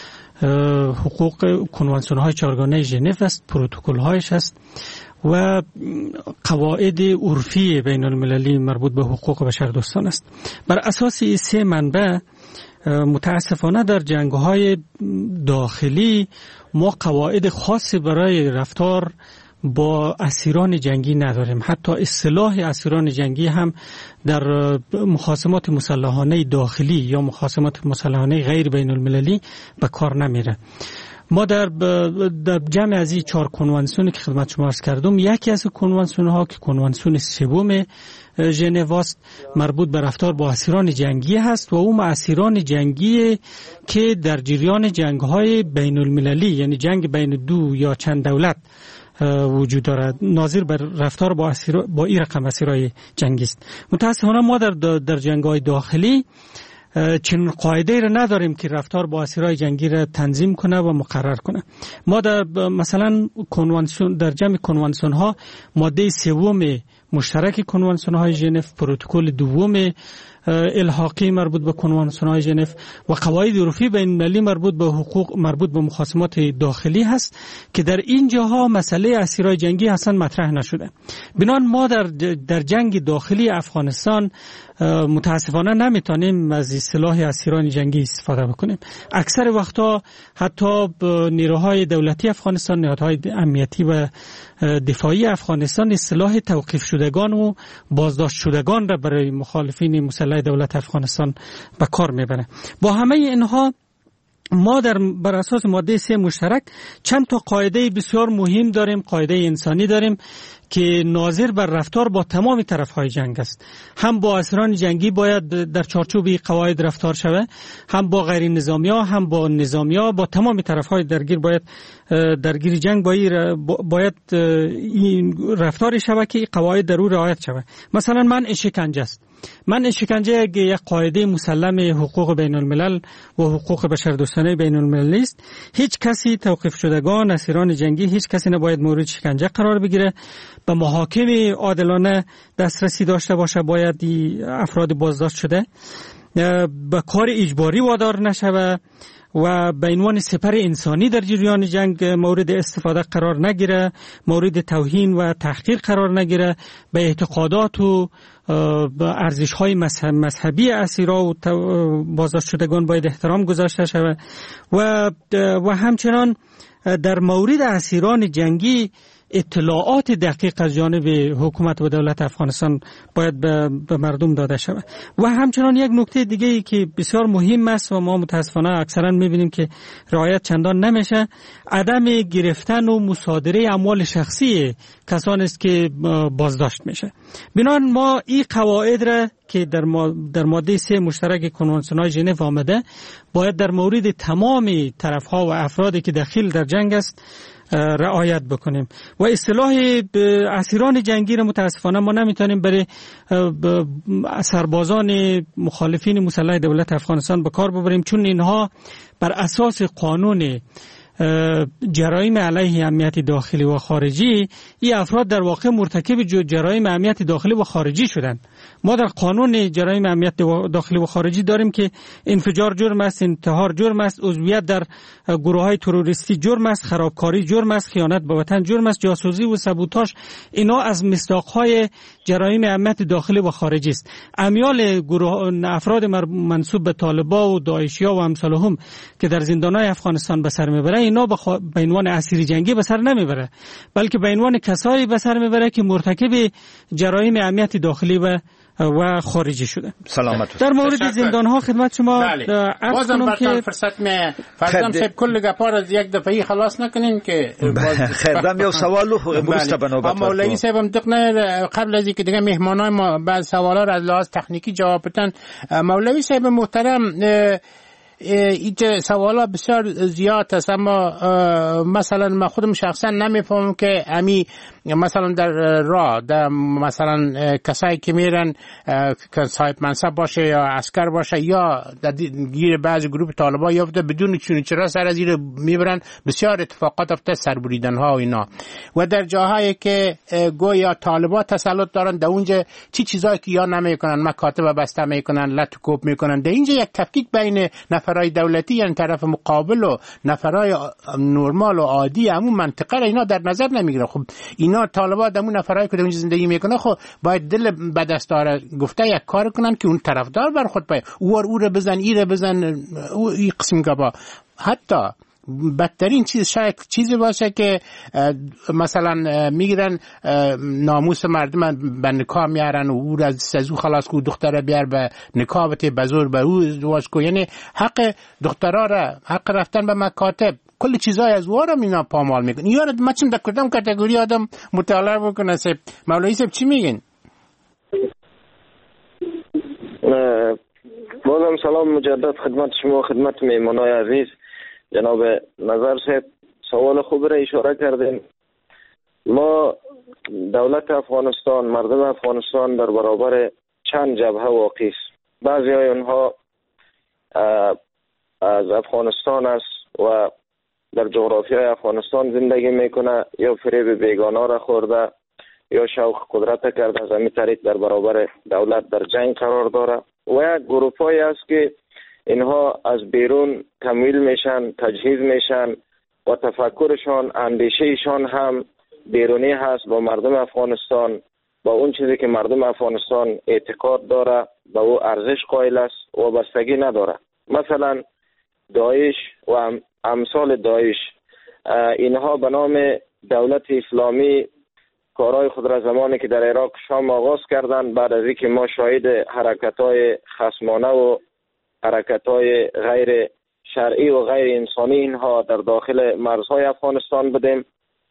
حقوق کنوانسیون های چهارگانه ژنو است پروتکل هایش است و قواعد عرفی بین المللی مربوط به حقوق بشر دوستان است بر اساس این سه منبع متاسفانه در جنگ های داخلی ما قواعد خاصی برای رفتار با اسیران جنگی نداریم حتی اصطلاح اسیران جنگی هم در مخاصمات مسلحانه داخلی یا مخاصمات مسلحانه غیر بین المللی به کار نمیره ما در, در جمع از این چهار کنوانسیونی که خدمت شما عرض کردم یکی از کنوانسیون ها که کنوانسیون سوم ژنو است مربوط به رفتار با اسیران جنگی هست و اون اسیران جنگی که در جریان جنگ های بین المللی یعنی جنگ بین دو یا چند دولت وجود دارد ناظر بر رفتار با اسیر با این رقم اسیرای جنگی است متاسفانه ما در در جنگ‌های داخلی چنین قاعده را نداریم که رفتار با اسیرای جنگی را تنظیم کنه و مقرر کنه ما در مثلا کنوانسیون در جمع کنوانسیون ها ماده سوم مشترک کنوانسیون های ژنو پروتکل دوم الحاقی مربوط به کنوانسیون های ژنو و قواعد عرفی بین المللی مربوط به حقوق مربوط به مخاصمات داخلی هست که در این جاها مسئله اسیرای جنگی اصلا مطرح نشده بنان ما در در جنگ داخلی افغانستان متاسفانه نمیتونیم از اصطلاح اسیران جنگی استفاده بکنیم اکثر وقتا حتی نیروهای دولتی افغانستان نهادهای امنیتی و دفاعی افغانستان اصطلاح توقیف شدگان و بازداشت شدگان را برای مخالفین مسلح دولت افغانستان به کار میبره با همه اینها ما در بر اساس ماده سه مشترک چند تا قاعده بسیار مهم داریم قاعده انسانی داریم که ناظر بر رفتار با تمام طرف‌های جنگ است. هم با اسیران جنگی باید در چارچوب قواعد رفتار شود، هم با غیر نظامی‌ها، هم با نظامی‌ها، با تمام طرف‌های درگیر باید درگیر جنگ باید این رفتار شود که قواعد در او رعایت شود. مثلا من شکنجه است. من شکنجه یک قاعده مسلم حقوق بین الملل و حقوق بشردوستانه بین المللی است. هیچ کسی توقیف شدگان، اسیران جنگی، هیچ کسی نباید مورد شکنجه قرار بگیره. به محاکم عادلانه دسترسی داشته باشه. باید افراد بازداشت شده به کار اجباری وادار نشود و به عنوان سپر انسانی در جریان جنگ مورد استفاده قرار نگیره، مورد توهین و تحقیر قرار نگیره، به اعتقادات و ارزش‌های مذهبی اسیرا و بازداشت شدگان باید احترام گذاشته شود و و همچنان در مورد اسیران جنگی اطلاعات دقیق از جانب حکومت و دولت افغانستان باید به مردم داده شود. و همچنان یک نکته دیگه ای که بسیار مهم است و ما متاسفانه اکثرا میبینیم که رعایت چندان نمیشه، عدم گرفتن و مصادره اموال شخصی کسانی است که بازداشت میشه. بنابراین ما این قواعد را که در در ماده سه مشترک کنوانسیون ژنو آمده باید در مورد تمام طرف‌ها و افرادی که دخیل در جنگ است رعایت بکنیم. و اصطلاح اسیران جنگی را متاسفانه ما نمیتونیم برای سربازان مخالفین مسلح دولت افغانستان به کار ببریم، چون اینها بر اساس قانون جرایم علیه امنیت داخلی و خارجی این افراد در واقع مرتکب جرایم امنیت داخلی و خارجی شدند. ما در قانون جرایم امنیت داخلی و خارجی داریم که انفجار جرم است، انتحار جرم است، عضویت در گروه‌های تروریستی جرم است، خرابکاری جرم است، خیانت به وطن جرم است، جاسوسی و سابوتاژ اینا از مصداق‌های جرایم امنیت داخلی و خارجی است. امیال گروه افراد منسوب به طالبان و داعشیا و امثالهم که در زندان‌های افغانستان به سر میبره اینا به عنوان اسیر جنگی به سر نمیبره، بلکه به عنوان کسایی به سر میبره که مرتکب جرایم امنیت داخلی و و خارجی شده. سلامت. در مورد زندان ها خدمت شما عرض کنم که فرصت می فرضاً صاحب کل گپا را یک دفعه خلاص نکنین که خیر دم یو سوال رو برسته به نوبت. مولوی صاحب هم دقیقاً قبل از اینکه دیگه مهمانای ما بعض سوالا را از لحاظ تکنیکی جواب بدن، مولوی صاحب محترم اینجا سوالا بسیار زیاد است، اما مثلا من خودم شخصا نمیفهمم که امی مثلا در راه در مثلا کسایی که میرن که صاحب منصب باشه یا عسکر باشه یا در گیر بعض گروه طالبان یافته بدون چون چرا سر از این میبرن، بسیار اتفاقات افتاد، سربریدن ها و اینا. و در جاهایی که گویا طالبان تسلط دارن در اونجا چی چیزایی که یا نمیکنن، مکاتب بسته میکنن، لطکوب میکنن. در اینجا یک تفکیک بین نفرای دولتی یعنی طرف مقابل و نفرای نرمال و عادی همون منطقه را اینا در نظر نمیگیره. خب اینا طالبان دمون نفرای که در اونجا زندگی میکنه خب باید دل به دست داره گفته یک کار کنن که اون طرفدار بر خود پای او او رو بزن ای رو بزن او این قسم گپا. حتی بدترین چیز شاید چیزی باشه که مثلا میگیرن ناموس مردم به نکاح میارن و او را از او خلاص کو دختره بیار به نکاح بته بزرگ به او ازدواج کو، یعنی حق دخترها را، حق رفتن به مکاتب، کل چیزای از او را مینا پامال میکنن. یارو من چون دکردم کاتگوری آدم مطالعه بکنه. سب مولوی صاحب چی میگین؟ بازم سلام مجدد خدمت شما، خدمت میمانای عزیز. جناب نظر صاحب سوال خوب را اشاره کردیم. ما دولت افغانستان، مردم افغانستان در برابر چند جبهه واقع است. بعضی های اونها از افغانستان است و در جغرافیای افغانستان زندگی میکنه، یا فریب بیگانه را خورده یا شوق قدرت کرده، از همین طریق در برابر دولت در جنگ قرار داره. و یک گروپایی است که اینها از بیرون تمویل میشن، تجهیز میشن و تفکرشان، اندیشهشان هم بیرونی هست با مردم افغانستان، با اون چیزی که مردم افغانستان اعتقاد داره با او ارزش قائل است و بستگی نداره. مثلا داعش و امثال داعش، اینها به نام دولت اسلامی کارهای خود را زمانی که در عراق شام آغاز کردند، بعد از اینکه ما شاهد حرکت‌های خصمانه و حرکت‌های غیر شرعی و غیر انسانی اینها در داخل مرزهای افغانستان بودیم،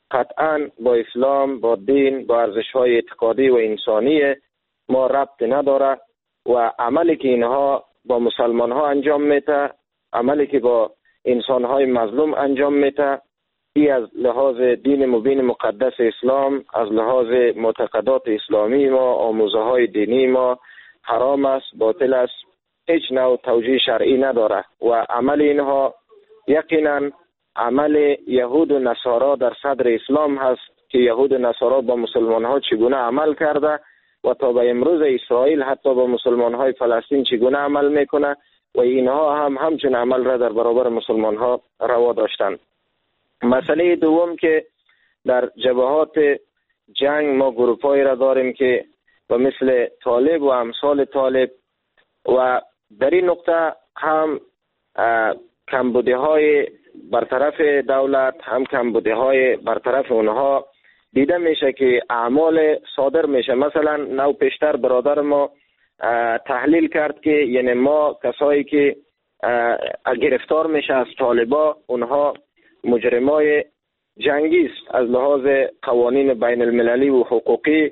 قطعا با اسلام، با دین، با ارزش‌های اعتقادی و انسانی ما ربط نداره و عملی که اینها با مسلمان ها انجام میده، عملی که با انسان های مظلوم انجام میده، ای از لحاظ دین مبین مقدس اسلام، از لحاظ معتقدات اسلامی ما، آموزه های دینی ما حرام است، باطل است، هیچ نوع توجیه شرعی نداره و عمل اینها یقینا عمل یهود و نصارا در صدر اسلام هست که یهود و نصارا با مسلمان ها چگونه عمل کرده و تا به امروز اسرائیل حتی با مسلمان های فلسطین چگونه عمل میکنه و اینها هم همچون عمل را در برابر مسلمان ها روا داشتند. مسئله دوم که در جبهات جنگ ما گروپایی را داریم که و مثل طالب و امثال طالب و در این نقطه هم کمبودی های برطرف دولت هم کمبودی های برطرف اونها دیده میشه که اعمال صادر میشه. مثلا نو پیشتر برادر ما تحلیل کرد که یعنی ما کسایی که گرفتار میشه از طالبا اونها مجرمای جنگی است از لحاظ قوانین بین المللی و حقوقی.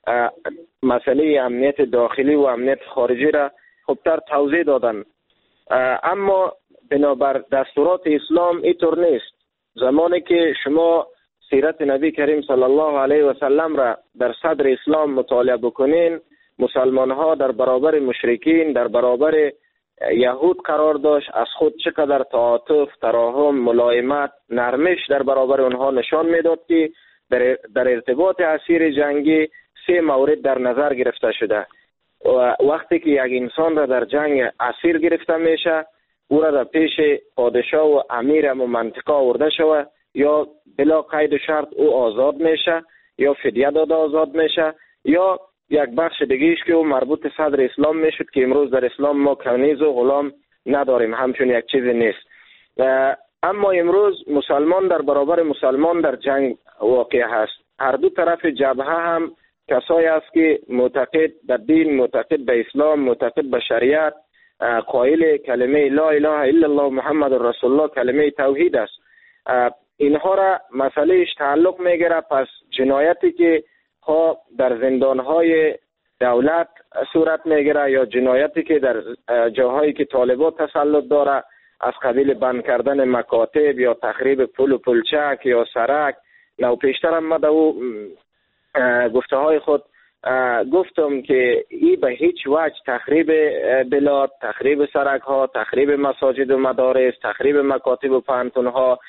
مسئله امنیت داخلی و امنیت خارجی را خوبتر توضیح دادن، اما بنابر دستورات اسلام اینطور نیست. زمانی که شما سیرت نبی کریم صلی الله علیه و سلم را در صدر اسلام مطالعه بکنین، مسلمان ها در برابر مشرکین، در برابر یهود قرار داشت، از خود چقدر تعاطف، تراحم، ملایمت، نرمش در برابر اونها نشان میداد که در, در ارتباط اسیر جنگی سه مورد در نظر گرفته شده. و وقتی که یک انسان را در جنگ اسیر گرفته میشه، او را در پیش پادشاه و امیر و منطقه آورده شود، یا بلا قید و شرط او آزاد میشه یا فدیه داده آزاد میشه، یا یک بخش دیگهش که او مربوط صدر اسلام میشد که امروز در اسلام ما کنیز و غلام نداریم، همچون یک چیزی نیست. اما امروز مسلمان در برابر مسلمان در جنگ واقع هست. هر دو طرف جبهه هم کسایی است که معتقد در دین، معتقد به اسلام، معتقد به شریعت، قائل کلمه لا اله الا الله محمد رسول الله، کلمه توحید است. اینها را مسئلهش تعلق میگیره. پس جنایتی که ها در زندانهای دولت صورت میگیره یا جنایتی که در جاهایی که طالبان تسلط داره از قبیل بند کردن مکاتب یا تخریب پل و پلچک یا سرک، نو پیشتر هم ما او گفته های خود گفتم که ای به هیچ وجه تخریب بلاد، تخریب سرک ها، تخریب مساجد و مدارس، تخریب مکاتب و پانتون ها،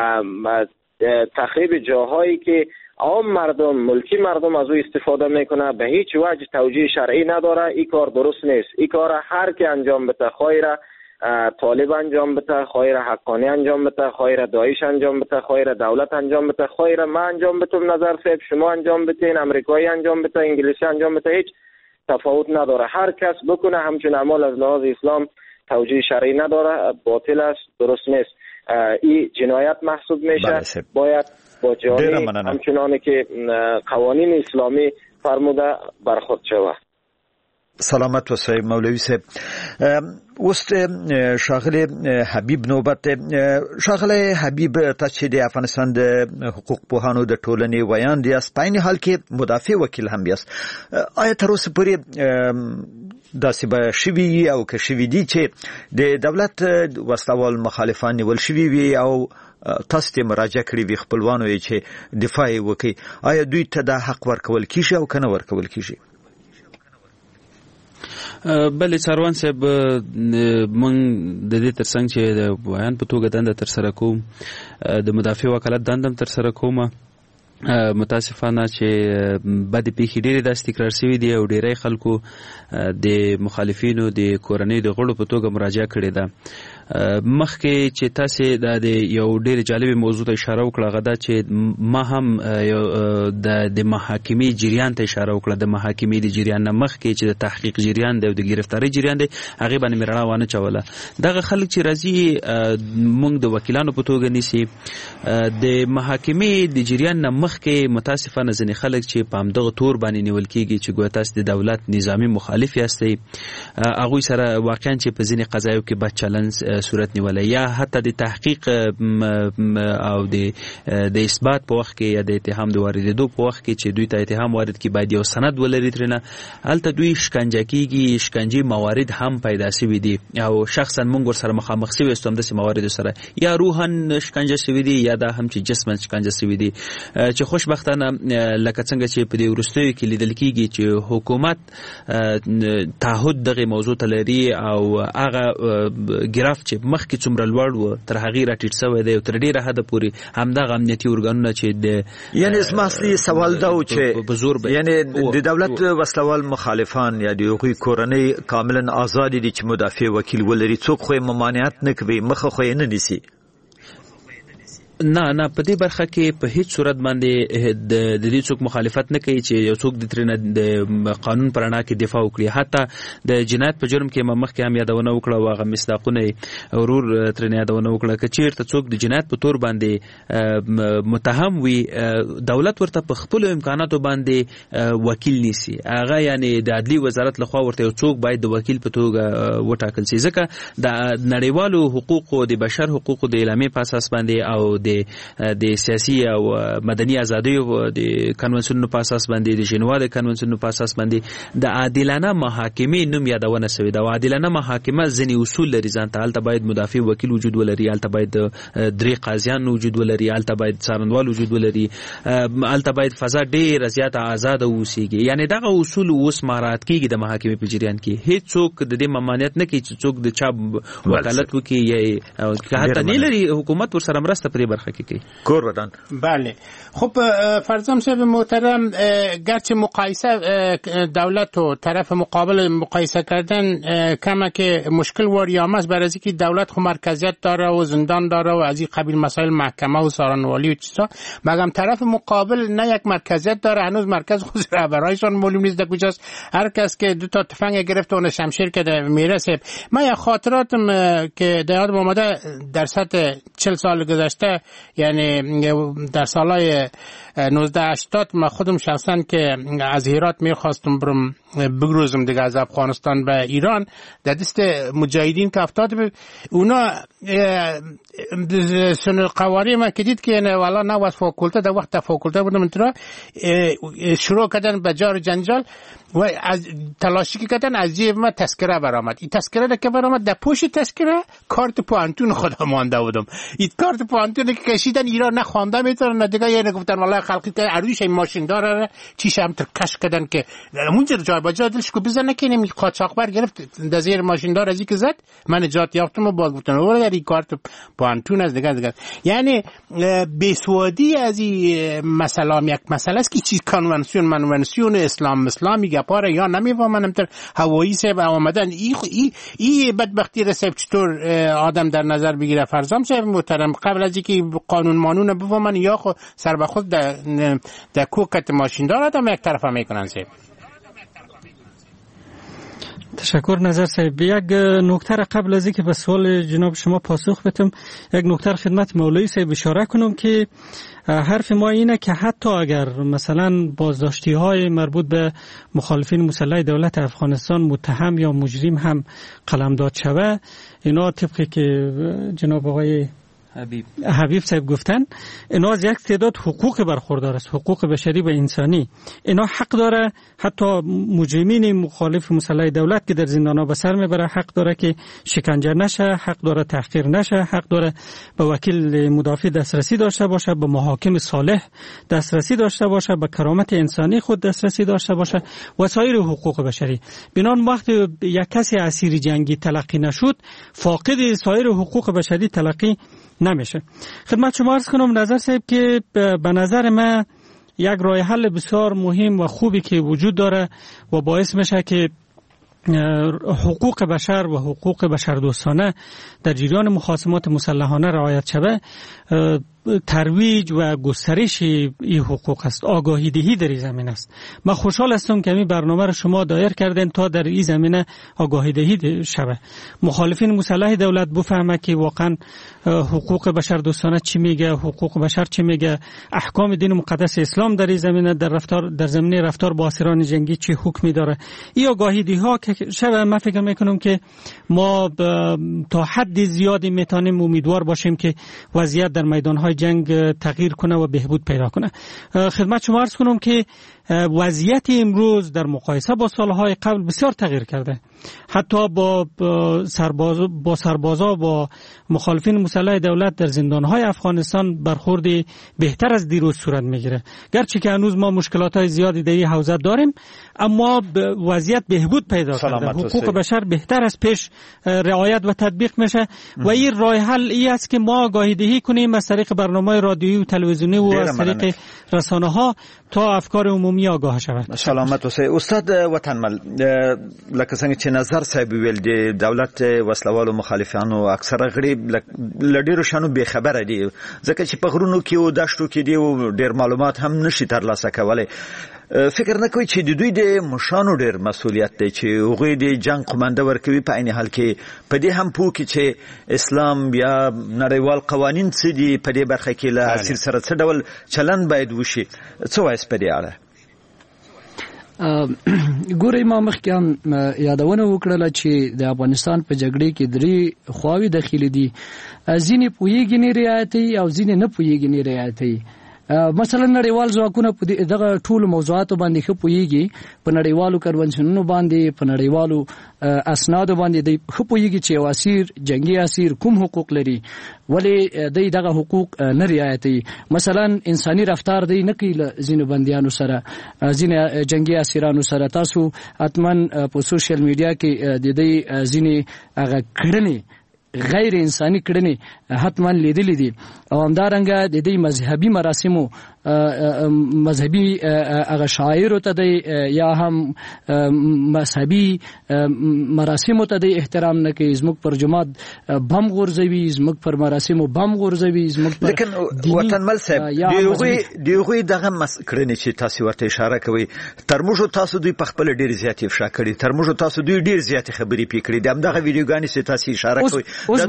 تخریب جاهایی که عام مردم، ملکی مردم از او استفاده میکنه، به هیچ وجه توجیه شرعی نداره. این کار درست نیست. این کار هر کی انجام بده، خواهی طالب انجام بده، خواهی حقانی انجام بده، خواهی داعش انجام بده، خواهی دولت انجام بده، خواهی ما انجام بدم، نظر صاحب شما انجام بدین، امریکایی انجام بده، انگلیسی انجام بده، هیچ تفاوت نداره. هر کس بکنه همچون اعمال از لحاظ اسلام توجیه شرعی نداره، باطل است، درست نیست. این جنایت محسوب میشه. باید با جامعه همچنانه که قوانین اسلامی فرموده برخورد شود. سلامت و صحیح مولوی صاحب. وست شاغل حبیب نوبت. شاغل حبیب تاسو د افغانستان د حقوق پوهانو د ټولنې ویان دی، په عین حال کې مدافع وکیل هم یاست. آیا تر اوسه پورې داسې به شوي او که شوي دي چې د دولت وسلوال مخالفان نیول شوي وي او تاسو ته مراجعه کړې وي خپلوانو یې چې دفاع وکړي، آیا دوی ته دا حق ورکول کیږي او کنه ورکول کیږي؟ بلې څاروان صاحب، مونږ د دې ترڅنګ چې د بیان په توګه دنده تر سره کوم، د مدافع وکالت دنده تر سره کوم. متاسفانه چې بعد پیښې ډېرې داسې تکرار شوي دي او ډېری خلکو د مخالفینو د کورنۍ د غړو په توګه مراجعه کړې ده. مخکې چې تاسې دا د یو ډېر جالبې موضوع ته اشاره وکړه، هغه دا چې ما هم د محاکمې جریان ته اشاره وکړه. د محاکمې د جریان نه مخکې چې د تحقیق جریان دی او د ګرفتارۍ جریان دی، هغې باندې مې رڼا وانه چوله. دغه خلک چې راځي موږ د وکیلانو په توګه نیسي، د محاکمې د جریان نه مخکې متاسفانه ځینې خلک چې په همدغه تور باندې نیول کېږي چې ګویا تاسې د دولت نظامي مخالف یاستئ، هغوی سره واقعا چې په ځینې قضایو کې بد چلند صورت نیولې یا حتی د تحقیق او د د اثبات په وخت کې یا د اتهام د واردېدو په وخت کې چې دوی ته اتهام وارد کی باید یو سند ولري ترنه البته دوی شکنجه کیږي شکنجه موارد هم پیدا شوي دي او شخصا موږ ور سره مخامخ شوي استوم د موارد سره یا روحن شکنجه شوي دي یا د هم چې جسمن شکنجه شوي دي چې خوشبختانه لکه څنګه چې په دې ورستیو کې لیدل کیږي چې حکومت تعهد دغه موضوع ته لري او هغه ګراف چې مخکې څومره لوړ و تر هغه راټیټ شوی دی او تر ډیره حد پورې همدغه امنیتي ارګانونه چې د یعنی اسما اصلي سوال دا و چې یعنی د دولت وسلوال مخالفان یا د حقوقي کورنۍ کاملا آزاد دي چې مدافع وکیل ولري څوک خو ممانعت نه کوي مخه خو نه نیسي نه نه په دې برخه کې په هیڅ صورت باندې د دې څوک مخالفت نه کوي چې یو څوک د ترنه د قانون پرانا کې دفاع وکړي حتی د جنایت په جرم کې مخکې هم یادونه وکړه او هغه مصداقونه ورور ترنه یادونه وکړه چې چیرته څوک د جنایت په تور باندې متهم وي دولت ورته په خپل امکاناتو باندې وکیل نیسي هغه یعنی د عدلی وزارت لخوا ورته څوک باید د وکیل په توګه وټاکل شي ځکه د نړیوالو حقوقو د بشر حقوقو د اعلامیې په اساس باندې او د د سیاسي او مدني ازادۍ د کنونسیون په اساس باندې د ژنوا د کنونسیون په اساس باندې د عادلانه محاکمې نوم یادونه شوی دا عادلانه محاکمه ځنی اصول لري ځان ته البته باید مدافع وکیل وجود ولري البته باید درې قاضیان وجود ولري البته باید څارنوال وجود ولري البته باید فضا ډېر زیات آزاد اوسيږي یعنی دغه اصول اوس مراعات کیږي د محاکمې په جریان کې هیڅ څوک د دې ممانعت نه کوي چې څوک د چا وکالت وکړي یا حتی نه لري حکومت ورسره مرسته پرې برخه کوي کور ودان بله خب فرزام صاحب محترم گرچه مقایسه دولت و طرف مقابل مقایسه کردن کمه که مشکل واریام است برای اینکه دولت خو مرکزیت داره و زندان داره و از این قبیل مسائل محکمه و سارنوالی و چیزا مگم طرف مقابل نه یک مرکزیت داره هنوز مرکز خود رهبرایشان معلوم نیست در کجاست هر کس که دو تا تفنگ گرفته اون شمشیر که میرسه من یک خاطراتم که در یادم اومده در سطح چهل سال گذشته یعنی در سالهای نوزده هشتاد ما خودم شخصا که از هرات میخواستم برم بگروزم دیگه از افغانستان به ایران در دست مجاهدین که افتاد اونا سن قواری ما که دید که والا نه واسه فاکولته در وقت فاکولته بودم انترا شروع کردن به جار جنجال و از تلاشی که کردن از جیب ما تذکره برآمد این تذکره که برآمد در پشت تذکره کارت پوانتون خودم مانده بودم این کارت پوانتون که کشیدن ایران نه خوانده میتونن دیگه یعنی گفتن والله خلقی که عرویش این ماشین داره چیش هم تر کش کردن که اونجا جای با جا دلش کو بزنه که نمی قاچاقبر گرفت در زیر ماشین دار ازی که زد من نجات یافتم و باز گفتن ولی این کارت پوانتون از دیگه دیگه یعنی بیسوادی از این مثلا یک مسئله است که چیز کنونسیون منونسیون اسلام اسلامی گپاره یا نمیفهمم تر هوایی سه به آمدن این ای ای بدبختی رسب چطور آدم در نظر بگیره فرزام صاحب محترم قبل از اینکه قانون مانون بفهمن یا خود سر به خود در در کوکت ماشین دار آدم یک طرفه میکنن صاحب. تشکر نظر صاحب. یک نکته را قبل از اینکه به سوال جناب شما پاسخ بدم یک نکته خدمت مولوی صاحب اشاره کنم که حرف ما اینه که حتی اگر مثلا بازداشتی های مربوط به مخالفین مسلح دولت افغانستان متهم یا مجرم هم قلمداد شوه اینا طبقی که جناب آقای حبیب حبیب صاحب گفتن اینا از یک تعداد حقوق برخوردار است حقوق بشری و انسانی اینا حق داره حتی مجرمین مخالف مسلح دولت که در زندان‌ها به سر میبره حق داره که شکنجه نشه حق داره تحقیر نشه حق داره به وکیل مدافع دسترسی داشته باشه به محاکم صالح دسترسی داشته باشه به کرامت انسانی خود دسترسی داشته باشه و سایر حقوق بشری بنان وقتی یک کسی اسیر جنگی تلقی نشد فاقد سایر حقوق بشری تلقی نمیشه. خدمت شما عرض کنم نظر صاحب که به نظر من یک راه حل بسیار مهم و خوبی که وجود داره و باعث میشه که حقوق بشر و حقوق بشردوستانه در جریان مخاصمات مسلحانه رعایت شود ترویج و گسترش این حقوق است، آگاهی دهی در این زمین است. من خوشحال هستم که این برنامه را شما دایر کردین تا در این زمینه آگاهی دهی شود. مخالفین مسلح دولت بفهمه که واقعا حقوق بشر دوستانه چی میگه، حقوق بشر چی میگه، احکام دین مقدس اسلام در این زمینه در رفتار در زمینه رفتار با اسیران جنگی چه حکمی داره. این آگاهی دهی ها که شب من فکر میکنم که ما تا حد زیادی میتونیم امیدوار باشیم که وضعیت در میدان‌های جنگ تغییر کنه و بهبود پیدا کنه. خدمت شما عرض کنم که وضعیت امروز در مقایسه با سالهای قبل بسیار تغییر کرده. حتی با سرباز با سربازا با مخالفین مسلح دولت در زندان‌های افغانستان برخورد بهتر از دیروز صورت میگیره. گرچه که هنوز ما مشکلات‌های زیادی در این حوزه داریم، اما وضعیت بهبود پیدا کرده. حقوق بشر بهتر از پیش رعایت و تطبیق میشه و این راه حل این است که ما آگاهی دهی کنیم از طریق برنامه‌های رادیویی و تلویزیونی و از طریق رسانه‌ها تا افکار عمومی آگاه شود. سلامت اوسئ. استاد وطنمل، لکه څنګه چې نظر صاحب ویل دی، دولت وسلوالو مخالفانو اکثره غړي لډیرو شانو بے خبره دي، ځکه چې په غرونو کې او دشتو کې دی او ډیر معلومات هم نشي ترلاسه کولای. فکر نه کوي چې د دوی د مشانو ډیر مسولیت دی چې هغوی د جنگ قومنده ورکوي، په عین حال کې په دې هم پوه کې چې اسلام یا نړیوال قوانین څه دي، په دې برخه کې له اسیر سره څه ډول چلن باید وشي. څه وایي په دې اړه؟ ګورئ، ما مخکې هم یادونه وکړله چې د افغانستان په جګړې کې درې خواوې داخلي دي، ځینې پوهېږي نه رعایتوي او ځینې نه پوهېږي نه رعایتوي. مثلا نړیوال ځواکونه په دغه ټولو موضوعاتو باندې ښه پوهېږي، په نړیوالو کنونشنونو باندې، په نړیوالو اسنادو باندې دی ښه پوهېږي چې یو اسیر، جنگي اسیر کوم حقوق لري، ولې دی دغه حقوق نه رعایتوي. مثلا انساني رفتار دی نه کوي له ځینو بندیانو سره، ځینې جنگي اسیرانو سره. تاسو حتما په سوشل میډیا کې د دې ځینې هغه کړنې غیر انساني کړنې حتما لیدلې دي، او همدارنګه د دې مذهبي مراسمو مذهبي هغه شاعر ته دی یا هم مذهبي مراسمو ته دی احترام نه کوي، زموږ پر جماعت بم غورځوي، زموږ پر مراسمو بم غورځوي، زموږ پر. لیکن وطنمل صاحب دغه دغه مسکړنې چې تاسو ورته اشاره کوي، تر موږ تاسو دوی په خپل ډیر زیاتې افشا کړي، تر موږ تاسو دوی ډیر زیاتې خبرې پې کړي، دغه ویډیوګانې چې تاسو اشاره کوي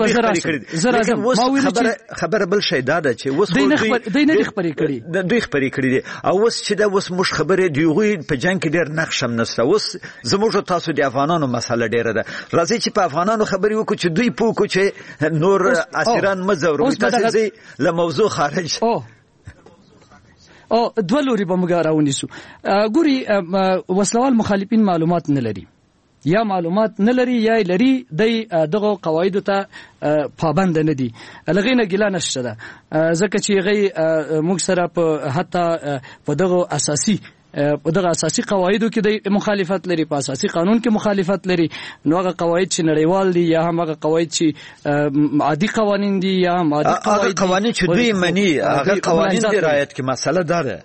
خبره خبره بل شي دا ده چې اوس دوی نه خبرې کړي دوی خبرې کړې دي، او اوس چې دا اوس موږ خبرې دی غوي په جنگ کې ډېر نقش هم نشته. اوس زموږ تاسو د افغانانو مسله ډېره ده، راځي چې په افغانانو خبرې وکړو چې دوی پوه کو چې نور اسیران مزورو تاسو له موضوع خارج. او او دوه لوري به موږ راونیسو. ګوري، وسلوال مخالفین معلومات نه لري، یا معلومات نه لري یا لري د دغه قواعدو ته پابند نه دي. لغې نه ګیله نشته ده، ځکه چې غي موږ سره په حتی په دغه اساسي په دغه اساسي قواعدو کې د مخالفت لري، په اساسي قانون کې مخالفت لري. نو هغه قواعد چې نړیوال دي یا هم هغه قواعد چې عادي قوانین دي یا هم عادي قواعد قوانین چې دوی مني، هغه قوانین د رعایت کې مسله ده.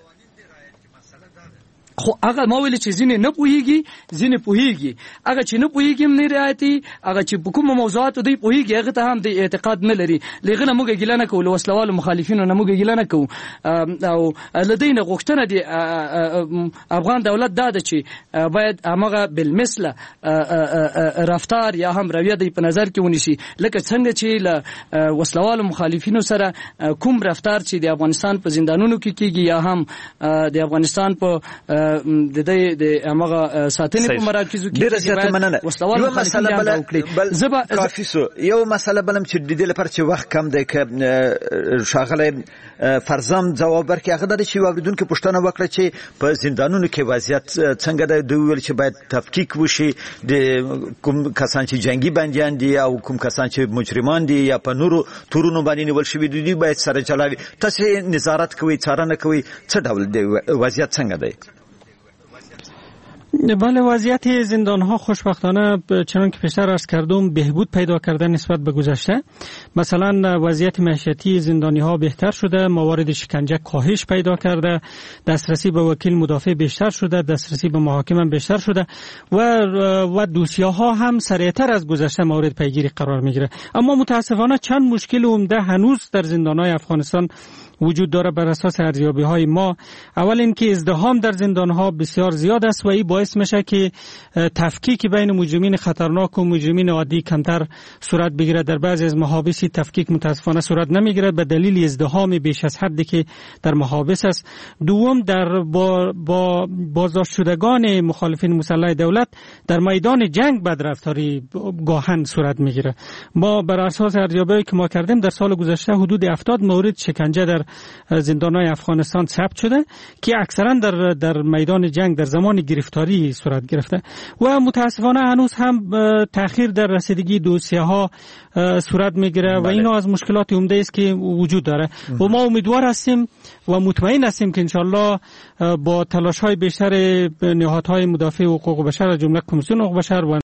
خو هغه ما ویل چې ځینې نه پوهېږي، ځینې پوهېږي. هغه چې نه پوهېږي هم نه رعایتي، هغه چې په کومو موضوعاتو دوی پوهېږي هغه ته هم د اعتقاد نه لري. له هغه نه موږ ګیله نه کوو، له وسلوالو مخالفینو نه موږ ګیله نه کوو. او له دوی نه غوښتنه د افغان دولت دا ده چې باید هماغه بالمثله رفتار یا هم رویه دوی په نظر کې ونیسي، لکه څنګه چې له وسلوالو مخالفینو سره کوم رفتار چې د افغانستان په زندانونو کې کېږي یا هم د افغانستان په د دې د هغه ساتنې په مراکزو کې ډېر زیات مننه. یو مسله بل زبا کافي سو یو مسله بلم چې د دې لپاره چې وخت کم دی که شاغله فرزام جواب ورکړي. هغه د شی اوریدونکو پوښتنه وکړه چې په زندانونو کې وضعیت څنګه دی. دوی ویل چې باید تفکیک وشي، د کوم کسان چې جنگي بندیان دي او کوم کسان چې مجرمان دي یا په نورو تورونو باندې نیول شوي دي، دوی باید سره چلاوي. تاسو نظارت کوئ، څارنه کوئ، څه ډول دی وضعیت څنګه دی؟ بله، وضعیت زندان ها خوشبختانه چنان که پیشتر عرض کردم بهبود پیدا کرده نسبت به گذشته. مثلا وضعیت معیشتی زندانی ها بهتر شده، موارد شکنجه کاهش پیدا کرده، دسترسی به وکیل مدافع بیشتر شده، دسترسی به محاکم بیشتر شده و و دوسیه ها هم سریعتر از گذشته مورد پیگیری قرار میگیره. اما متاسفانه چند مشکل عمده هنوز در زندان های افغانستان وجود داره بر اساس ارزیابی های ما. اول اینکه ازدحام در زندان ها بسیار زیاد است و این باعث میشه که تفکیک بین مجرمین خطرناک و مجرمین عادی کمتر صورت بگیره. در بعضی از محابس تفکیک متاسفانه صورت نمیگیره به دلیل ازدحام بیش از حدی که در محابس است. دوم، در با, با بازداشت شدگان مخالفین مسلح دولت در میدان جنگ بدرفتاری گاهن صورت میگیره. ما بر اساس ارزیابی که ما کردیم در سال گذشته حدود هفتاد مورد شکنجه در زندان‌های افغانستان ثبت شده که اکثرا در در میدان جنگ در زمان گرفتاری صورت گرفته و متاسفانه هنوز هم تأخیر در رسیدگی دوسیه ها صورت میگیره و اینا از مشکلات عمده است که وجود داره و ما امیدوار هستیم و مطمئن هستیم که انشالله با تلاش های بیشتر نهادهای مدافع حقوق بشر از جمله کمیسیون حقوق بشر و